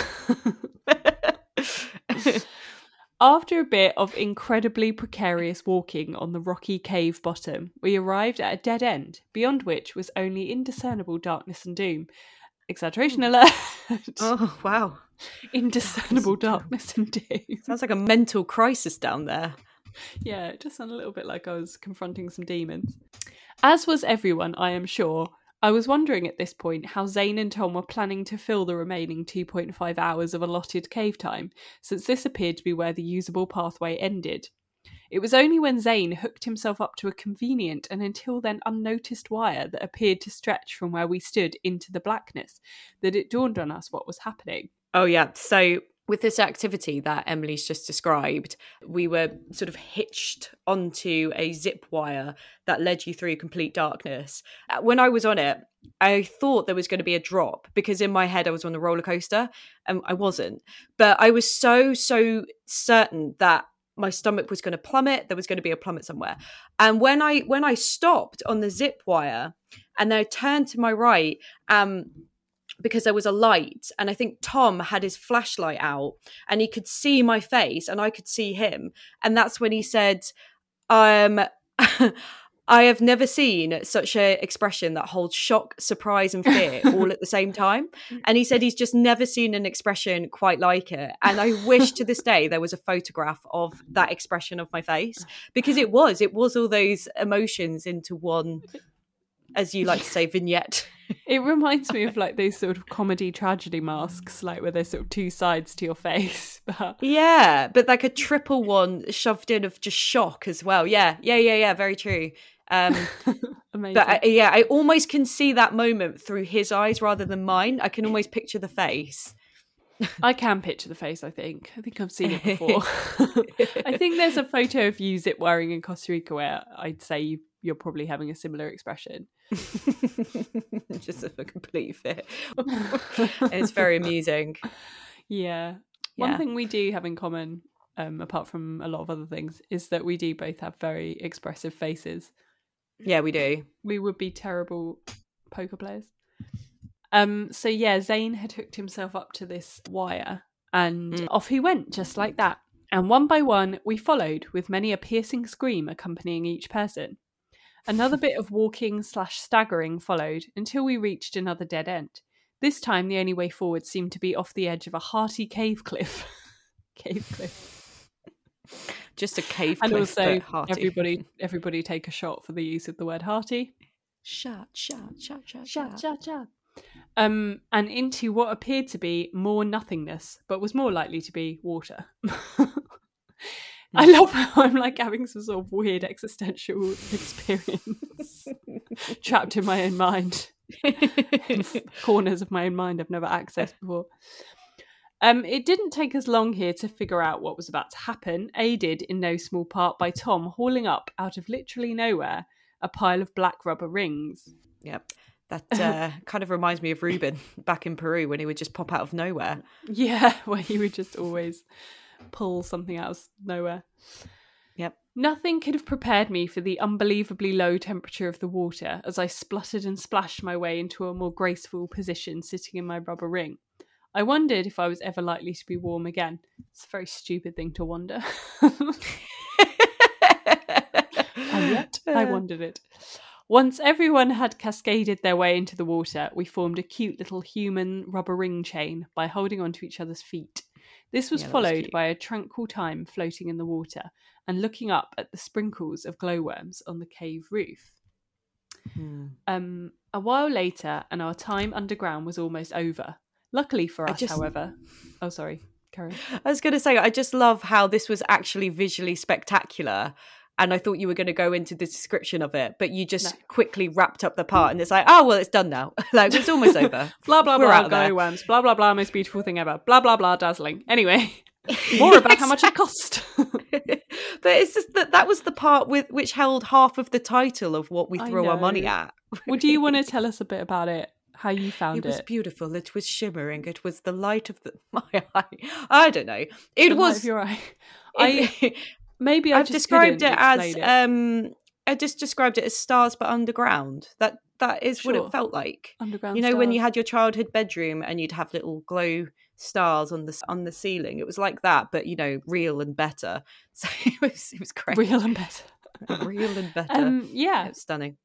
After a bit of incredibly precarious walking on the rocky cave bottom, we arrived at a dead end, beyond which was only indiscernible darkness and doom. Exaggeration alert. Oh, wow. Indiscernible darkness and doom. Sounds like a mental crisis down there. Yeah, it just sounded a little bit like I was confronting some demons. As was everyone, I am sure. I was wondering at this point how Zane and Tom were planning to fill the remaining two point five hours of allotted cave time, since this appeared to be where the usable pathway ended. It was only when Zane hooked himself up to a convenient and until then unnoticed wire that appeared to stretch from where we stood into the blackness that it dawned on us what was happening. Oh yeah, so with this activity that Emily's just described, we were sort of hitched onto a zip wire that led you through complete darkness. When I was on it, I thought there was going to be a drop because in my head I was on the roller coaster and I wasn't. But I was so, so certain that my stomach was going to plummet. There was going to be a plummet somewhere. And when I when I stopped on the zip wire and then I turned to my right, um, because there was a light and I think Tom had his flashlight out and he could see my face and I could see him. And that's when he said, Um, I have never seen such an expression that holds shock, surprise, and fear all at the same time. And he said he's just never seen an expression quite like it. And I wish to this day there was a photograph of that expression of my face, because it was, it was all those emotions into one, as you like to say, vignette. It reminds me of like those sort of comedy tragedy masks, like where there's sort of two sides to your face. But yeah, but like a triple one shoved in of just shock as well. Yeah, yeah, yeah, yeah. Very true. Um, amazing. But I, yeah, I almost can see that moment through his eyes rather than mine. I can almost picture the face. I can picture the face, I think. I think I've seen it before. I think there's a photo of you zip wiring in Costa Rica where I'd say you, you're probably having a similar expression. Just a complete fit. It's very amusing. Yeah. Yeah. One thing we do have in common, um, apart from a lot of other things, is that we do both have very expressive faces. Yeah, we do. We would be terrible poker players. Um, so yeah, Zane had hooked himself up to this wire and mm. off he went just like that. And one by one, we followed with many a piercing scream accompanying each person. Another bit of walking slash staggering followed until we reached another dead end. This time, the only way forward seemed to be off the edge of a hearty cave cliff. Cave cliff. Just a cave and cliff. And also, but hearty. everybody, everybody take a shot for the use of the word hearty. Shot, shot, shot, shot, shot, shot, shot. Um, and into what appeared to be more nothingness, but was more likely to be water. I love how I'm like having some sort of weird existential experience trapped in my own mind. In corners of my own mind I've never accessed before. Um, it didn't take us long here to figure out what was about to happen, aided in no small part by Tom hauling up out of literally nowhere a pile of black rubber rings. Yep. That uh, kind of reminds me of Ruben back in Peru when he would just pop out of nowhere. Yeah, where he would just always pull something out of nowhere. Yep. Nothing could have prepared me for the unbelievably low temperature of the water as I spluttered and splashed my way into a more graceful position sitting in my rubber ring. I wondered if I was ever likely to be warm again. It's a very stupid thing to wonder. And yet, I wondered it. Once everyone had cascaded their way into the water, we formed a cute little human rubber ring chain by holding onto each other's feet. This was yeah, followed was by a tranquil time floating in the water and looking up at the sprinkles of glowworms on the cave roof. Hmm. Um, a while later, and our time underground was almost over. Luckily for us, just... however... Oh, sorry. Carry on. I was going to say, I just love how this was actually visually spectacular. And I thought you were going to go into the description of it, but you just no. quickly wrapped up the part and it's like, oh, well, it's done now. Like, it's almost over. Blah, blah, We're blah, glowworms. Blah, blah, blah, most beautiful thing ever. Blah, blah, blah, dazzling. Anyway, more about how much it cost. But it's just that that was the part with which held half of the title of what we throw our money at. Well, do you want to tell us a bit about it? How you found it? It was beautiful. It was shimmering. It was the light of the, my eye. I don't know. It the was... light of your eye. I... Maybe I I've just described it as it. um I just described it as stars but underground. That that is sure. what it felt like. Underground You know, stars. when you had your childhood bedroom and you'd have little glow stars on the on the ceiling. It was like that, but you know, real and better. So it was it was great. Real and better. Real and better. Um, yeah. It was stunning.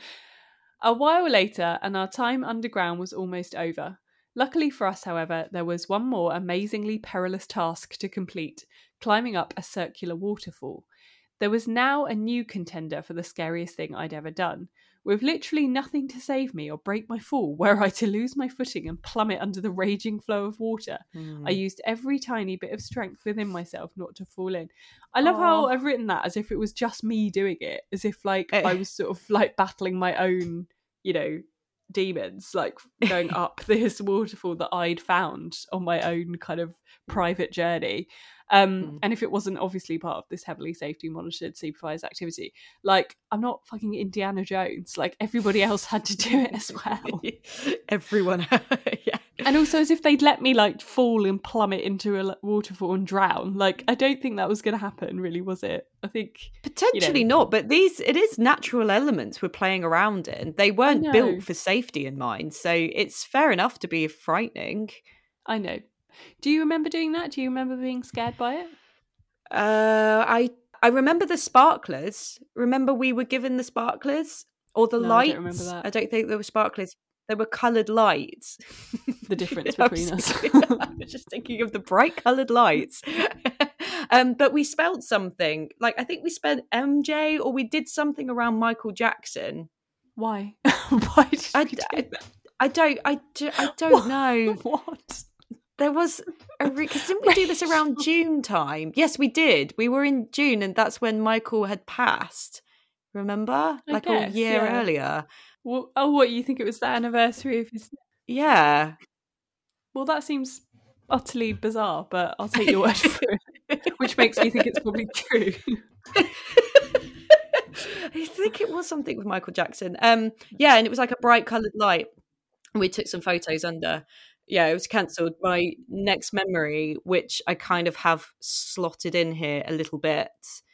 A while later, and our time underground was almost over. Luckily for us, however, there was one more amazingly perilous task to complete, climbing up a circular waterfall. There was now a new contender for the scariest thing I'd ever done. With literally nothing to save me or break my fall, were I to lose my footing and plummet under the raging flow of water. Mm. I used every tiny bit of strength within myself not to fall in. I love Aww. How I've written that as if it was just me doing it, as if like I was sort of like battling my own, you know, demons, like going up this waterfall that I'd found on my own kind of private journey. Um, mm. And if it wasn't obviously part of this heavily safety monitored supervised activity, like I'm not fucking Indiana Jones, like everybody else had to do it as well. Everyone. Yeah. And also as if they'd let me like fall and plummet into a waterfall and drown. Like I don't think that was going to happen, really, was it? I think potentially you know, not, but these it is natural elements we're playing around in. They weren't built for safety in mind, so it's fair enough to be frightening. I know. Do you remember doing that? Do you remember being scared by it? Uh, I I remember the sparklers. Remember we were given the sparklers or the No, lights? I don't remember that. I don't think there were sparklers. There were coloured lights. The difference I between was us. thinking- I was just thinking of the bright coloured lights. um, but we spelt something. Like, I think we spelled M J or we did something around Michael Jackson. Why? Why did I, we do I, that? I don't, I, do, I don't know. What? There was a because didn't we do this around June time? Yes, we did. We were in June, and that's when Michael had passed. Remember, I like guess, a year yeah. earlier. Well, oh, what, you think it was the anniversary of his... Yeah. Well, that seems utterly bizarre, but I'll take your word for it, which makes me think it's probably true. I think it was something with Michael Jackson. Um, yeah, and it was like a bright coloured light. We took some photos under. Yeah, it was cancelled. My next memory, which I kind of have slotted in here a little bit,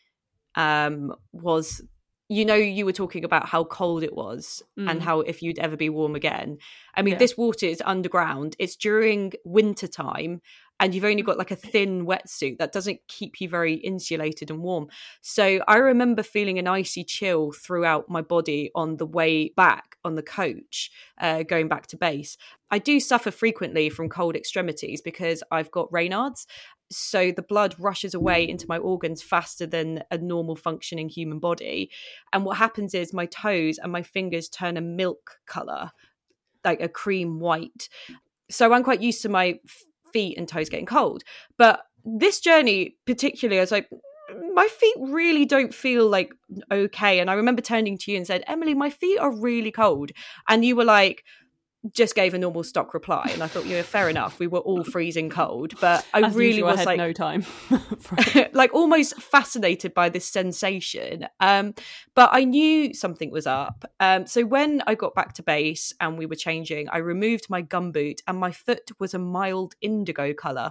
um, was, you know, you were talking about how cold it was Mm. and how if you'd ever be warm again. I mean, Yeah. this water is underground. It's during winter time. And you've only got like a thin wetsuit that doesn't keep you very insulated and warm. So I remember feeling an icy chill throughout my body on the way back on the coach, uh, going back to base. I do suffer frequently from cold extremities because I've got Raynaud's. So the blood rushes away into my organs faster than a normal functioning human body. And what happens is my toes and my fingers turn a milk colour, like a cream white. So I'm quite used to my feet and toes getting cold. But this journey particularly, I was like, my feet really don't feel like okay. And I remember turning to you and said, Emily, my feet are really cold. And you were like, just gave a normal stock reply. And I thought, yeah, fair enough. We were all freezing cold. But I As really usual, I was had like, no time. like almost fascinated by this sensation. Um, but I knew something was up. Um, so when I got back to base and we were changing, I removed my gumboot and my foot was a mild indigo colour.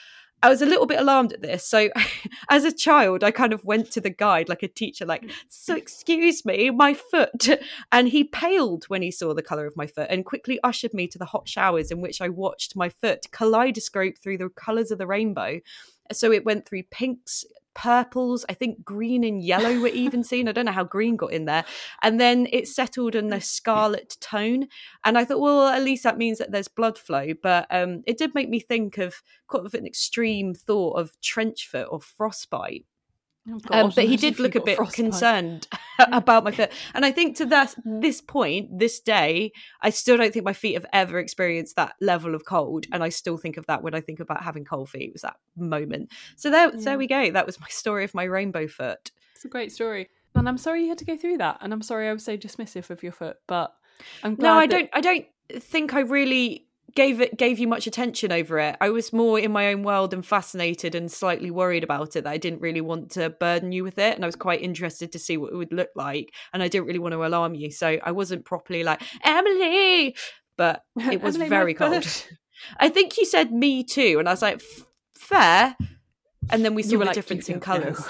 I was a little bit alarmed at this. So as a child, I kind of went to the guide like a teacher, like, so excuse me, my foot. And he paled when he saw the colour of my foot and quickly ushered me to the hot showers in which I watched my foot kaleidoscope through the colours of the rainbow. So it went through pinks, purples, I think green and yellow were even seen. I don't know how green got in there. And then it settled in a scarlet tone. And I thought, well, at least that means that there's blood flow. But um, it did make me think of quite of an extreme thought of trench foot or frostbite. Oh, Um, God, but he imagine did if you look a got bit frostbite. concerned about my foot. And I think to that this point, this day, I still don't think my feet have ever experienced that level of cold. And I still think of that when I think about having cold feet. It was that moment. So there, Yeah. there we go. That was my story of my rainbow foot. It's a great story. And I'm sorry you had to go through that. And I'm sorry I was so dismissive of your foot. But I'm glad No, I that- don't. I don't think I really gave it gave you much attention over it. I was more in my own world and fascinated and slightly worried about it, that I didn't really want to burden you with it, and I was quite interested to see what it would look like, and I didn't really want to alarm you, so I wasn't properly like, Emily, but it was Emily, my very cold. foot. I think you said me too, and I was like, fair, and then we You saw were the like, difference "You in don't know." colours.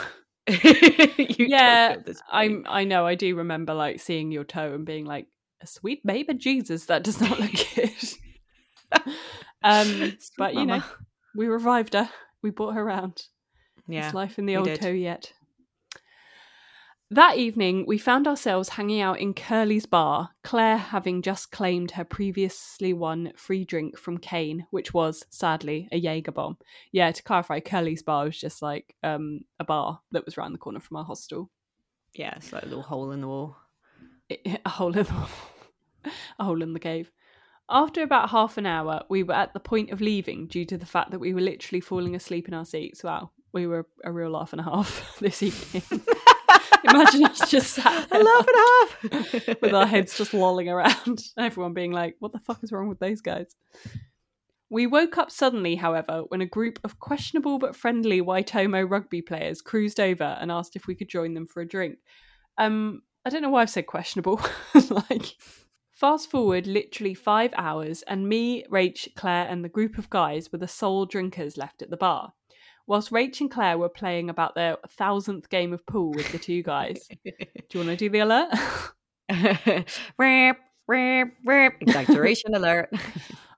You Yeah, don't get this I'm, point. I know, I do remember like seeing your toe and being like, a sweet baby Jesus, that does not look good. um, Sweet but you know, mama. we revived her. We brought her around. Yeah, There's life in the we old did. toe yet. That evening, we found ourselves hanging out in Curly's bar, Claire having just claimed her previously won free drink from Kane, which was, sadly, a Jaeger bomb. Yeah, to clarify, Curly's bar was just like um, a bar that was around the corner from our hostel. Yeah, it's like a little hole in the wall. It, a hole in the a hole in the cave. After about half an hour, we were at the point of leaving due to the fact that we were literally falling asleep in our seats. Wow, we were a real laugh and a half this evening. Imagine us just sat there A laugh and a half. with our heads just lolling around, and everyone being like, what the fuck is wrong with those guys? We woke up suddenly, however, when a group of questionable but friendly Waitomo rugby players cruised over and asked if we could join them for a drink. Um, I don't know why I've said questionable. Like, fast forward literally five hours, and me, Rach, Claire, and the group of guys were the sole drinkers left at the bar. Whilst Rach and Claire were playing about their thousandth game of pool with the two guys. Do you want to do the alert? Exaggeration alert.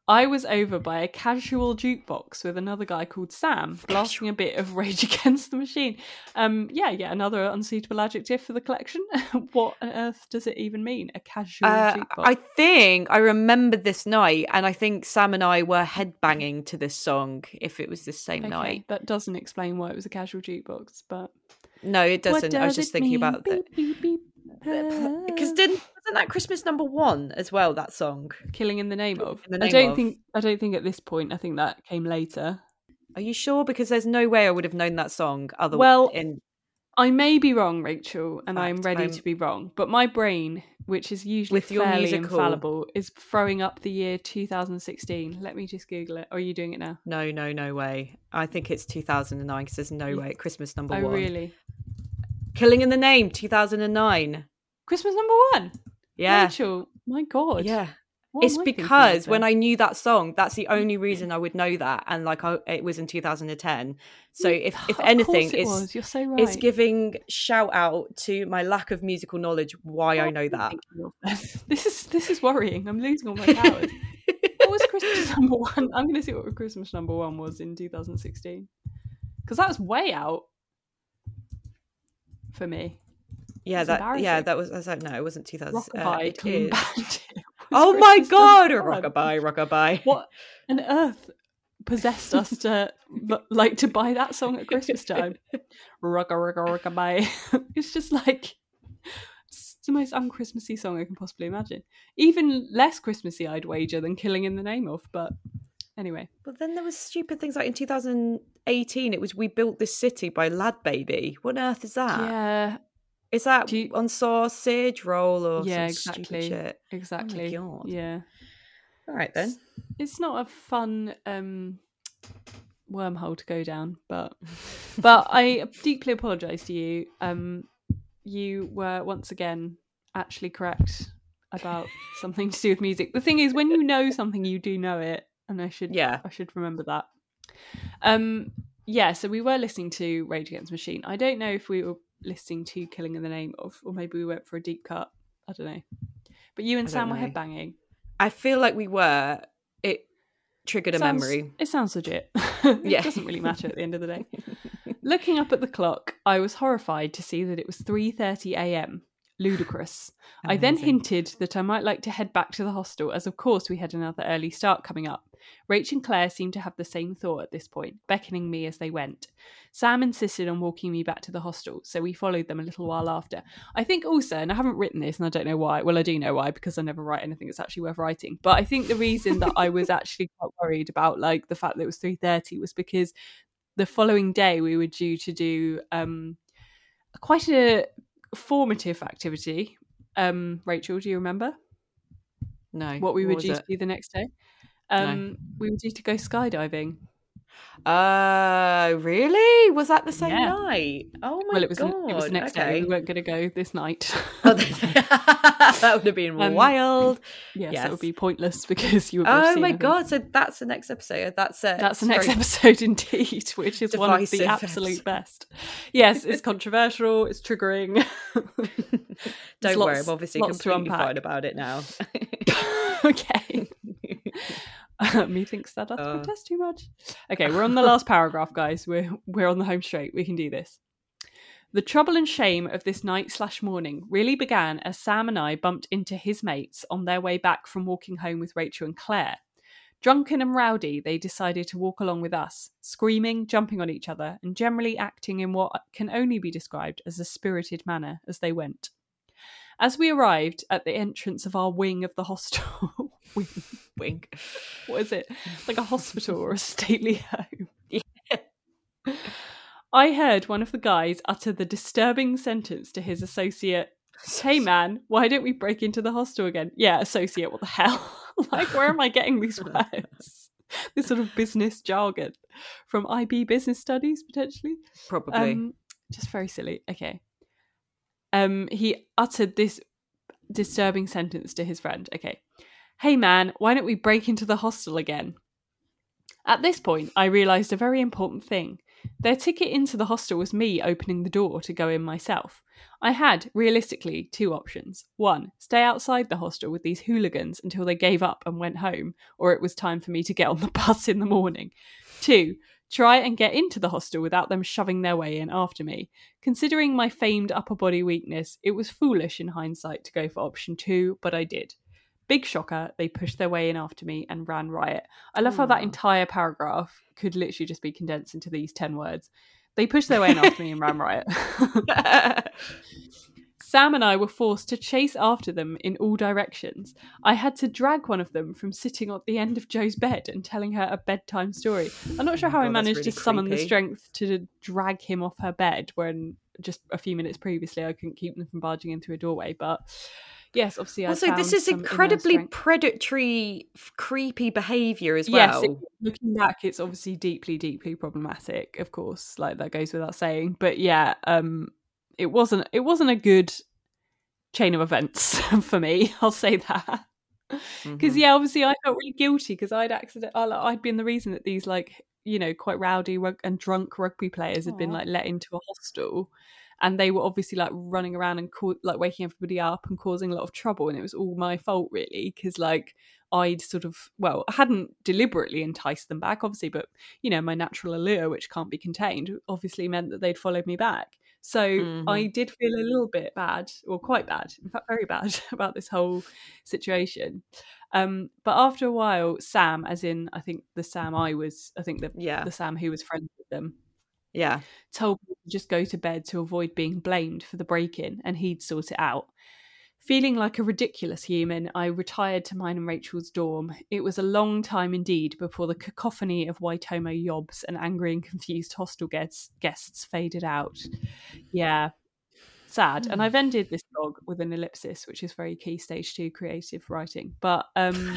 I was over by a casual jukebox with another guy called Sam, blasting a bit of Rage Against the Machine. Um, yeah, yeah, another unsuitable adjective for the collection. What on earth does it even mean? A casual Uh, jukebox? I think I remembered this night, and I think Sam and I were headbanging to this song. If it was the same okay, night, that doesn't explain why it was a casual jukebox, but no, it what doesn't. I was does just it thinking mean? about that Beep, beep, beep. because didn't wasn't that Christmas number one as well? That song, Killing in the Name of. In the Name I don't of. think. I don't think at this point. I think that came later. Are you sure? Because there's no way I would have known that song. Other Well, in I may be wrong, Rachel, and I'm fact, ready I'm- to be wrong. But my brain, which is usually With your fairly musical- infallible, is throwing up the year two thousand sixteen. Let me just Google it. Or are you doing it now? no, no, no way. I think it's two thousand nine because there's no You- way. Christmas number Oh, one. really? Killing in the Name, two thousand nine. Christmas number one? Yeah, Rachel, my God. yeah. What It's am I thinking because of when then? I knew that song, that's the only reason I would know that, and like I, it was in two thousand ten. So if if Of anything, course it it's was. You're so right. it's giving shout out to my lack of musical knowledge why I What know am that. thinking of then? This is this is worrying. I'm losing all my powers. What was Christmas number one? I'm going to see what Christmas number one was in two thousand sixteen. Because that was way out for me. Yeah, It's that yeah, embarrassing. that was I was like, no, it wasn't two thousand. Uh, Rockabye, it Clean is. Bandit. was Oh my Christmas god, number one. rockabye, rockabye. What on earth possessed us to like to buy that song at Christmas time? Rocka rocka rockabye. It's just like it's the most unchristmassy song I can possibly imagine. Even less Christmassy, I'd wager, than Killing in the Name of. But anyway, But then there was stupid things like in two thousand eighteen, it was We Built This City by Lad Baby. What on earth is that? yeah, Is that Do you- on Sausage Roll or yeah, some stupid exactly, shit? exactly. God. Yeah, All right then. it's not a fun um wormhole to go down, but but I deeply apologise to you. Um, you were once again actually correct about something to do with music. The thing is, when you know something, you do know it, and I should Yeah. I should remember that. Um, yeah. So we were listening to Rage Against the Machine. I don't know if we were listening to Killing in the Name of, or maybe we went for a deep cut. I don't know. But you and I Sam don't were know. headbanging. I feel like we were. It triggered a Sounds- memory. It sounds legit. It Yeah. doesn't really matter at the end of the day. Looking up at the clock, I was horrified to see that it was three thirty a.m. Ludicrous. I then Amazing. hinted that I might like to head back to the hostel, as of course we had another early start coming up. Rach and Claire seemed to have the same thought at this point, beckoning me as they went. Sam insisted on walking me back to the hostel, so we followed them a little while after. I think also, and I haven't written this, and I don't know why, well I do know why, because I never write anything that's actually worth writing, but I think the reason that I was actually quite worried about like the fact that it was three thirty was because the following day we were due to do um, quite a formative activity. Um, Rachel, do you remember No. what we were was due it? to do the next day? Um, We were due to go skydiving. Uh, really? Was that the same Yeah. night? Oh my Well, it was god! it was the next okay. day. We weren't going to go this night. Oh, that that would have been Um, wild. yes, Yes. that would be pointless because you would. both Oh seen my everything. god! So that's the next episode. That's it. That's the It's next very- episode indeed, which is one of the divisive absolute best. Yes, it's controversial, it's triggering. There's Don't worry, lots- I'm obviously lots to completely unpack. fine about it now. Okay. Uh, methinks that doth Uh. protest too much. Okay, we're on the last paragraph, guys. We're we're on the home straight. We can do this. The trouble and shame of this night slash morning really began as Sam and I bumped into his mates on their way back from walking home with Rachel and Claire. Drunken and rowdy, they decided to walk along with us, screaming, jumping on each other, and generally acting in what can only be described as a spirited manner as they went. As we arrived at the entrance of our wing of the hostel, wing, Wink. what is it? Like a hospital or a stately home. Yeah. I heard one of the guys utter the disturbing sentence to his associate, "Hey man, why don't we break into the hostel again?" Yeah, associate, what the hell? Like, where am I getting these words? This sort of business jargon from I B Business Studies, potentially? Probably. Um, just very silly. Okay. Um, he uttered this disturbing sentence to his friend. Okay. "Hey man, why don't we break into the hostel again?" At this point, I realised a very important thing. Their ticket into the hostel was me opening the door to go in myself. I had, realistically, two options. One, stay outside the hostel with these hooligans until they gave up and went home, or it was time for me to get on the bus in the morning. Two, try and get into the hostel without them shoving their way in after me. Considering my famed upper body weakness, it was foolish in hindsight to go for option two, but I did. Big shocker, they pushed their way in after me and ran riot. I love how that entire paragraph could literally just be condensed into these ten words. They pushed their way in after me and ran riot. Sam and I were forced to chase after them in all directions. I had to drag one of them from sitting at the end of Joe's bed and telling her a bedtime story. I'm not sure how God, I managed really to summon creepy. the strength to drag him off her bed when just a few minutes previously I couldn't keep them from barging in through a doorway. But yes, obviously I Also, found this is some inner incredibly strength. predatory, f- creepy behaviour as Yes, well. it, looking back, it's obviously deeply, deeply problematic. Of course, like that goes without saying. But yeah, um, it wasn't. It wasn't a good chain of events for me. I'll say that because Mhm. yeah, obviously I felt really guilty because I'd accident. I'd been the reason that these like you know quite rowdy rug- and drunk rugby players had been Aw. like let into a hostel. And they were obviously like running around and ca- like waking everybody up and causing a lot of trouble. And it was all my fault, really, because like I'd sort of, well, I hadn't deliberately enticed them back, obviously, but you know, my natural allure, which can't be contained, obviously meant that they'd followed me back. So Mhm. I did feel a little bit bad, or quite bad, in fact, very bad about this whole situation. Um, but after a while, Sam, as in, I think the Sam I was, I think the, Yeah. the Sam who was friends with them, Yeah. told me to just go to bed to avoid being blamed for the break-in and he'd sort it out. Feeling like a ridiculous human, I retired to mine and Rachel's dorm. It was a long time indeed before the cacophony of Waitomo yobs and angry and confused hostel guests, guests faded out. Yeah, sad. And I've ended this blog with an ellipsis, which is very key stage two creative writing. But um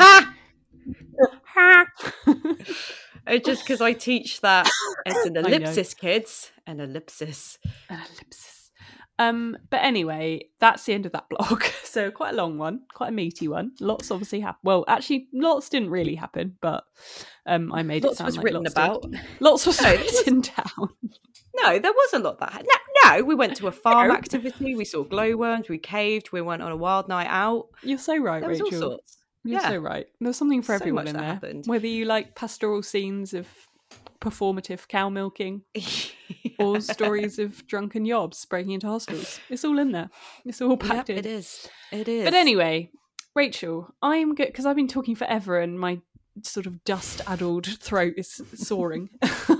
It's just because I teach that it's an I know. ellipsis, kids. An ellipsis. An ellipsis. Um, but anyway, that's the end of that blog. So quite a long one, quite a meaty one. Lots obviously happened. Well, actually, lots didn't really happen, but um, I made Lots it sound was like written lots about. did. Lots was No, there was- written down. No, there was a lot that had. No, no, we went to a farm No. activity. We saw glowworms. We caved. We went on a wild night out. You're so right, There was Rachel. all sorts. You're Yeah. so right. There's something for So everyone much in that there. happened. Whether you like pastoral scenes of performative cow milking or stories of drunken yobs breaking into hostels. It's all in there. It's all packed Yep, in. it is. It is. But anyway, Rachel, I'm good because I've been talking forever and my sort of dust-addled throat is soaring.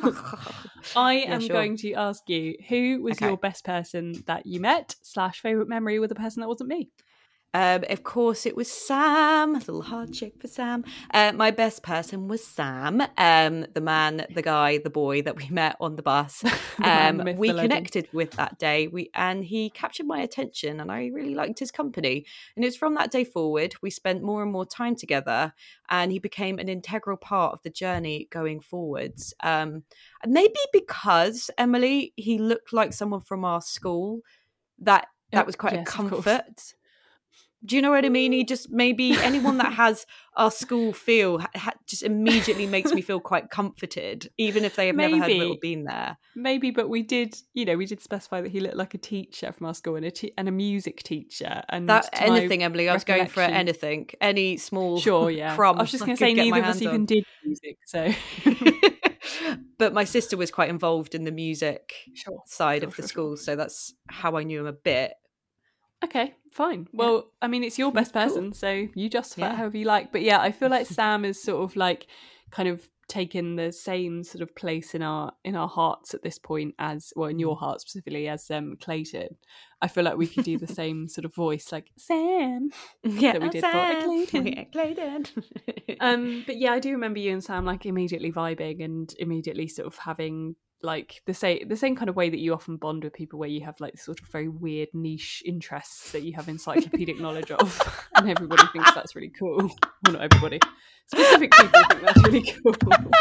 I Yeah, am sure. going to ask you, who was Okay. your best person that you met slash favourite memory with a person that wasn't me? Um, of course, it was Sam. A little heart shake for Sam. Uh, my best person was Sam, um, the man, the guy, the boy that we met on the bus. The man, the Um, myth, we the legend. connected with that day. We and he captured my attention, and I really liked his company. And it was from that day forward we spent more and more time together, and he became an integral part of the journey going forwards. Um, maybe because Emily, he looked like someone from our school. That that Oh, was quite yes, a of course. comfort. Do you know what I mean? He just maybe anyone that has our school feel ha- ha- just immediately makes me feel quite comforted, even if they have never heard of it or Maybe. been there. Maybe, but we did, you know, we did specify that he looked like a teacher from our school and a, te- and a music teacher. And That to my anything, Emily, I was going for recollection- anything, any small Sure, yeah. crumb. I was just going I to say could get my neither of us hands even on. did music, so But my sister was quite involved in the music sure. side Sure, of the sure, school, so that's how I knew him a bit. Okay, fine. Well, I mean, it's your best Cool. person, so you justify it Yeah. however you like. But yeah, I feel like Sam is sort of like kind of taken the same sort of place in our in our hearts at this point as well, in your heart specifically, as um Clayton. I feel like we could do the same sort of voice, like Sam. Yeah, That we did for Sam. Clayton. Yeah, Clayton. Um, but yeah, I do remember you and Sam like immediately vibing and immediately sort of having like the same the same kind of way that you often bond with people, where you have like sort of very weird niche interests that you have encyclopedic knowledge of, and everybody thinks that's really cool. Well, not everybody, specific people think that's really cool.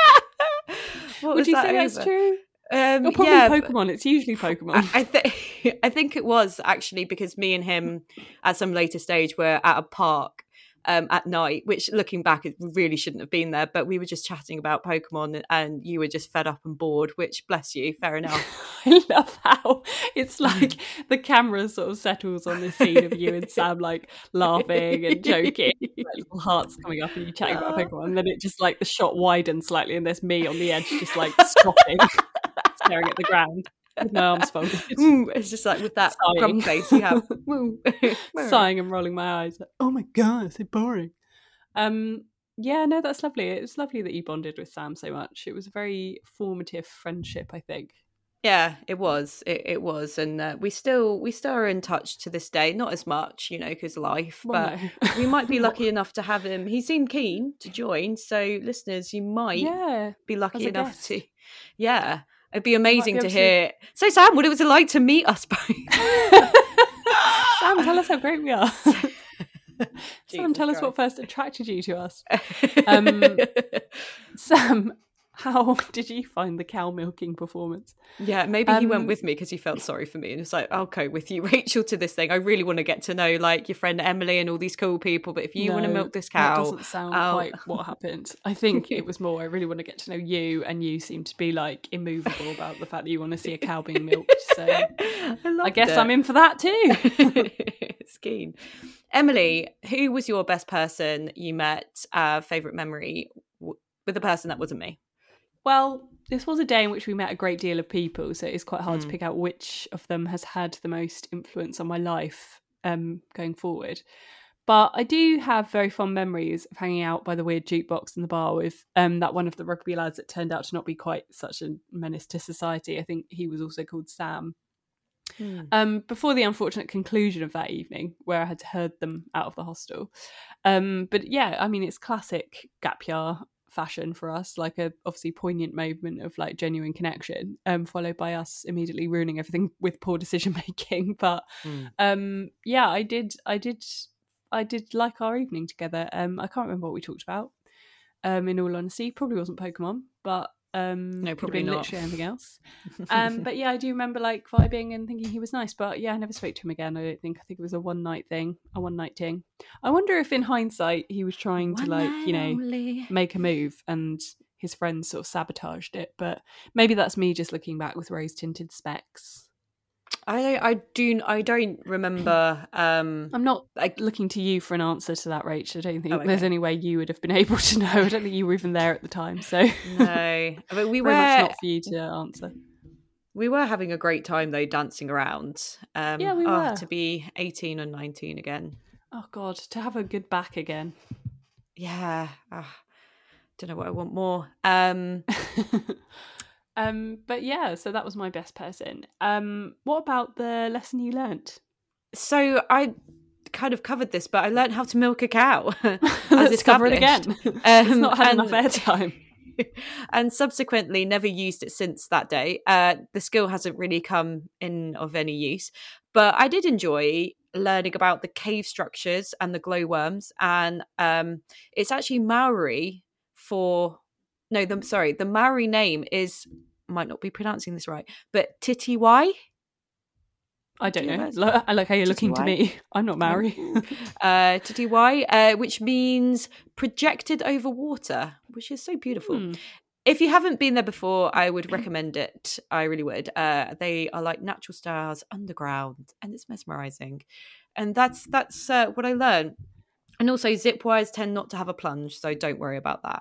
What Would was you that say that's over? true? Um, Or probably yeah, but- Pokemon. It's usually Pokemon. I, I think I think it was actually because me and him at some later stage were at a park, um, at night, which looking back, it really shouldn't have been there. But we were just chatting about Pokemon and you were just fed up and bored, which bless you, fair enough. I love how it's like the camera sort of settles on this scene of you and Sam like laughing and joking, like little hearts coming up and you chatting about Pokemon, and then it just like the shot widens slightly and there's me on the edge just like stopping, staring at the ground with my arms folded. It's just like with that grump face you have. Sighing and rolling my eyes. Like, oh my God, it's so boring. Um, yeah, no, that's lovely. It was lovely that you bonded with Sam so much. It was a very formative friendship, I think. Yeah, it was. It, it was, and uh, we still we still are in touch to this day. Not as much, you know, because life, well, but no. We might be lucky enough to have him. He seemed keen to join, so listeners, you might yeah, be lucky enough guest. to. Yeah, it'd be amazing be to to... hear. So, Sam, what it was it like to meet us both? Sam, tell us how great we are. Sam, tell Christ. us what first attracted you to us. Um, Sam, how did you find the cow milking performance? Yeah, maybe um, he went with me because he felt sorry for me and it's like, I'll go with you, Rachel, to this thing. I really want to get to know like your friend Emily and all these cool people, but if you no, want to milk this cow, that doesn't sound I'll... quite what happened. I think it was more I really want to get to know you, and you seem to be like immovable about the fact that you want to see a cow being milked. So I, I guess it. I'm in for that too. It's keen. Emily, who was your best person you met? Uh, favorite memory w- with a person that wasn't me? Well, this was a day in which we met a great deal of people, so it's quite hard mm. to pick out which of them has had the most influence on my life um, going forward. But I do have very fond memories of hanging out by the weird jukebox in the bar with um, that one of the rugby lads that turned out to not be quite such a menace to society. I think he was also called Sam. Mm. Um, before the unfortunate conclusion of that evening, where I had to herd them out of the hostel. Um, but yeah, I mean, it's classic gap year fashion for us, like a obviously poignant moment of like genuine connection, um, followed by us immediately ruining everything with poor decision making. But mm. um, yeah, I did, I did, I did like our evening together. Um, I can't remember what we talked about. Um, in all honesty, probably wasn't Pokemon, but um, no, probably not. Literally anything else. um, but yeah, I do remember like vibing and thinking he was nice. But yeah, I never spoke to him again. I don't think. I think it was a one night thing, a one night thing. I wonder if, in hindsight, he was trying one to like you know only. make a move, and his friends sort of sabotaged it. But maybe that's me just looking back with rose tinted specs. I don't, I do I don't remember. Um, I'm not like looking to you for an answer to that, Rach. I don't think oh, okay. there's any way you would have been able to know. I don't think you were even there at the time, so no. But we were very much not for you to answer. We were having a great time though, dancing around. Um, yeah, we oh, were. To be eighteen and nineteen again. Oh God, to have a good back again. Yeah. Oh, don't know what I want more. Um, Um, but yeah, so that was my best person. Um, what about the lesson you learnt? So I kind of covered this, but I learn't how to milk a cow. Let's cover it again. um, it's not had and, enough airtime. And subsequently never used it since that day. Uh, the skill hasn't really come in of any use. But I did enjoy learning about the cave structures and the glowworms. And um, it's actually Maori for... No, the, sorry, the Maori name is... might not be pronouncing this right, but Titiwai. I don't know. Look, I like how you're looking to me. I'm not Maori. uh, Titiwai, uh, which means projected over water, which is so beautiful. Hmm. If you haven't been there before, I would recommend it. I really would. Uh, they are like natural stars underground, and it's mesmerizing. And that's that's uh, what I learned. And also, zip wires tend not to have a plunge, so don't worry about that.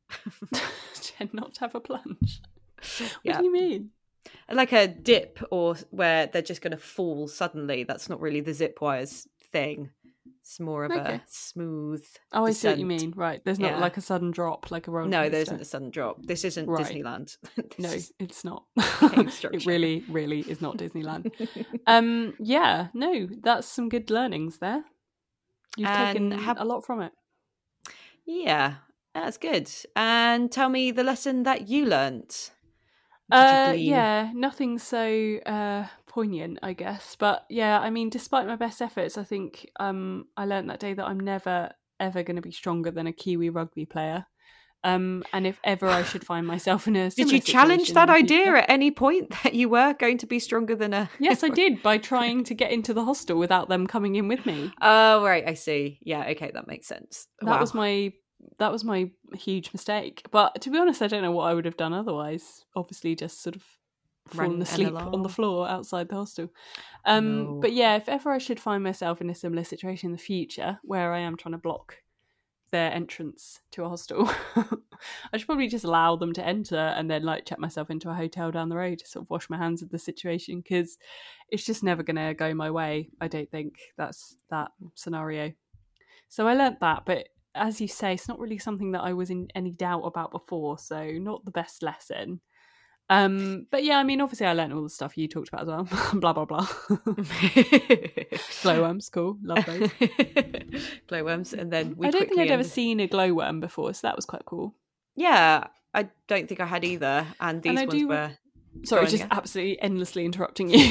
Tend not to have a plunge. What yeah. do you mean? Like a dip, or where they're just going to fall suddenly. That's not really the zip wires thing. It's more of okay. a smooth Oh, descent. I see what you mean. Right. There's not yeah. like a sudden drop, like a roller No, coaster. there isn't a sudden drop. This isn't right. Disneyland. this no, is it's not. It really, really is not Disneyland. um, yeah, no, that's some good learnings there. You've and taken have... a lot from it. Yeah, that's good. And tell me the lesson that you learnt. Uh, yeah, nothing so uh, poignant, I guess. But yeah, I mean, despite my best efforts, I think um, I learned that day that I'm never, ever going to be stronger than a Kiwi rugby player. Um, and if ever I should find myself in a Did similar you challenge situation that in the idea future- at any point that you were going to be stronger than a? Yes, I did, by trying to get into the hostel without them coming in with me. Oh, right, I see. Yeah, okay, that makes sense. That Wow. was my that was my huge mistake. But to be honest, I don't know what I would have done otherwise. Obviously, just sort of Rang fallen an asleep on the alarm. floor outside the hostel. Um, No. But yeah, if ever I should find myself in a similar situation in the future where I am trying to block their entrance to a hostel, I should probably just allow them to enter and then like check myself into a hotel down the road to sort of wash my hands of the situation, because it's just never going to go my way. I don't think that's that scenario. So I learnt that, but as you say, it's not really something that I was in any doubt about before, so not the best lesson. Um, but yeah, I mean, obviously I learnt all the stuff you talked about as well. blah, blah, blah. Glowworms, cool. Love those. Glowworms, and then we I don't think quickly I'd ever end- seen a glowworm before, so that was quite cool. Yeah, I don't think I had either, and these And I ones do- were. Sorry, Go on just again. absolutely endlessly interrupting you.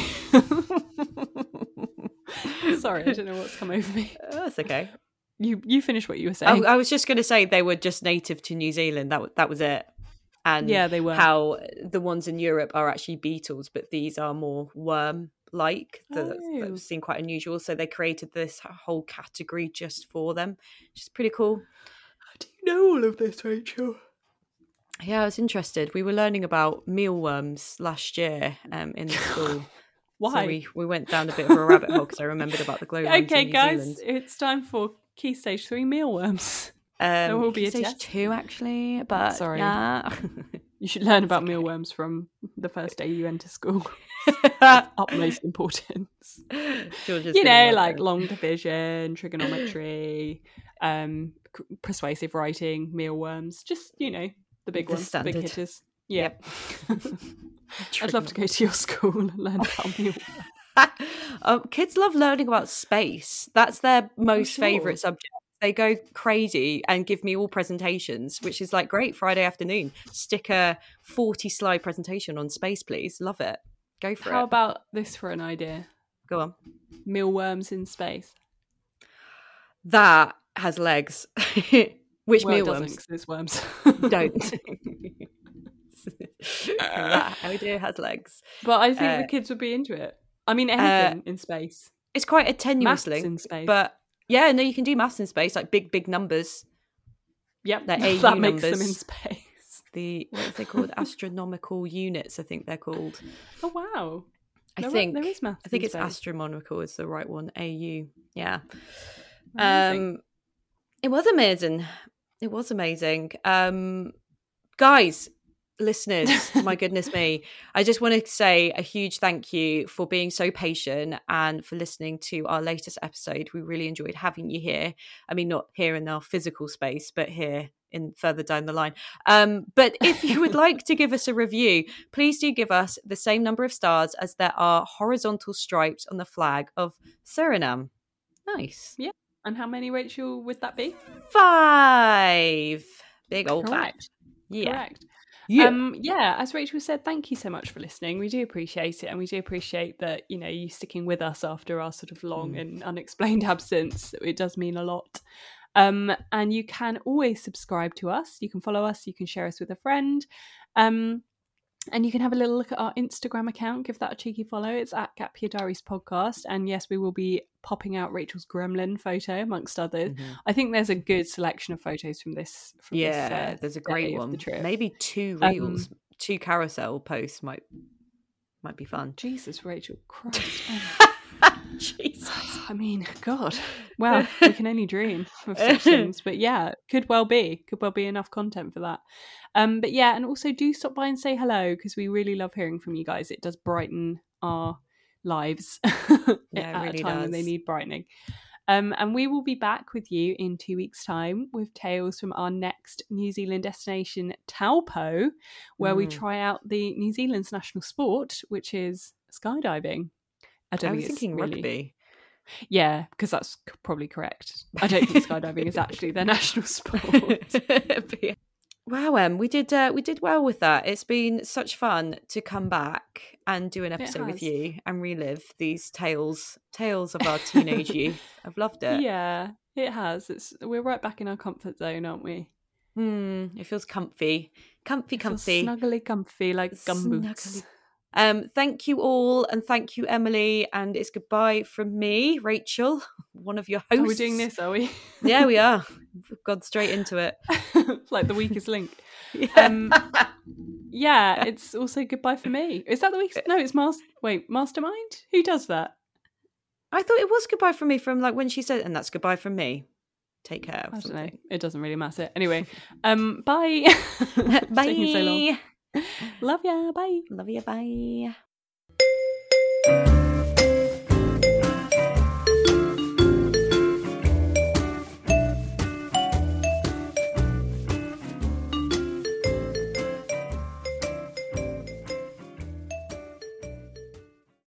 Sorry, I don't know what's come over me. Oh, that's okay. You you finish what you were saying. Oh, I was just going to say they were just native to New Zealand. That w- that was it. And Yeah, they were. how the ones in Europe are actually beetles, but these are more worm-like. That- That's, Oh. that seemed quite unusual. So they created this whole category just for them, which is pretty cool. How do you know all of this, Rachel? Yeah, I was interested. We were learning about mealworms last year um, in the school. Why? So we, we went down a bit of a rabbit hole because I remembered about the glowworms Okay, in New guys, Zealand. it's time for Key Stage three mealworms. Um, there will be Key a stage test. two, actually, but Sorry. yeah. You should learn about okay. mealworms from the first day you enter school. Utmost importance. Georgia's You gonna know, love like it. long division, trigonometry, um, c- persuasive writing, mealworms. Just, you know, the big The ones, the big standard. hitters. Yeah. Yep. I'd love to go to your school and learn about mealworms. um, kids love learning about space. That's their most sure. favourite subject. They go crazy and give me all presentations, which is like great. Friday afternoon, stick a forty slide presentation on space, please. Love it. Go for How it. about this for an idea? Go on. Mealworms in space. That has legs. Which Well, it doesn't, mealworms? 'cause it's worms. Don't. That idea has legs. But I think Uh, the kids would be into it. I mean, anything in space. It's quite a tenuous Maths link, in space. but yeah, no, you can do maths in space, like big, big numbers. Yep, they're A U that makes them in numbers. space. The what are they called? Astronomical units, I think they're called. Oh, wow. I There are- think there is maths I think in it's space. astronomical is the right one. A U, yeah. Amazing. Um, it was amazing. It was amazing. Um, guys, listeners, my goodness me. I just want to say a huge thank you for being so patient and for listening to our latest episode. We really enjoyed having you here. I mean, not here in our physical space, but here in further down the line. Um, but if you would like to give us a review, please do give us the same number of stars as there are horizontal stripes on the flag of Suriname. Nice. Yeah. And how many, Rachel, would that be? Five. Big old five. Correct. Yeah. Correct. Yeah. Um, yeah, as Rachel said, thank you so much for listening. We do appreciate it, and we do appreciate that, you know, you sticking with us after our sort of long Mm. and unexplained absence. It does mean a lot. Um, and you can always subscribe to us. You can follow us. You can share us with a friend. Um, and you can have a little look at our Instagram account. Give that a cheeky follow. It's at Gap Year Diaries Podcast. And yes, we will be popping out Rachel's gremlin photo, amongst others. Mhm. I think there's a good selection of photos from this. From Yeah, this, uh, there's a day great of one. the trip. Maybe two Um, reels, two carousel posts might might be fun. Jesus, Rachel, Christ. Jesus. I mean, God. Well, we can only dream of such things. But yeah, could well be. Could well be enough content for that. Um, but yeah, and also do stop by and say hello, because we really love hearing from you guys. It does brighten our lives Yeah, it at really a time when they does. need brightening. Um, and we will be back with you in two weeks' time with tales from our next New Zealand destination, Taupo, where we Mm. try out the New Zealand's national sport, which is skydiving. I don't I think was it's thinking really... rugby. Yeah, because that's c- probably correct. I don't think skydiving is actually their national sport. But yeah. Wow, Em, we did uh, we did well with that. It's been such fun to come back and do an episode with has. you and relive these tales tales of our teenage youth. I've loved it. Yeah, it has. It's we're right back in our comfort zone, aren't we? Mm, it feels comfy. Comfy, It feels comfy. snuggly comfy like gumboots. Snuggly. Um, thank you all, and thank you, Emily. And it's goodbye from me, Rachel, one of your hosts. Are we doing this, are we? Yeah, we are. We've gone straight into it. Like the weakest link. Yeah. Um, yeah, it's also goodbye for me. Is that the weakest? No, it's Master. Wait, Mastermind? Who does that? I thought it was goodbye from me from like when she said, and that's goodbye from me. Take care. Or I something. don't know. It doesn't really matter. Anyway, um, bye. Bye. Taking so long. Love ya. Bye. Love you. Bye.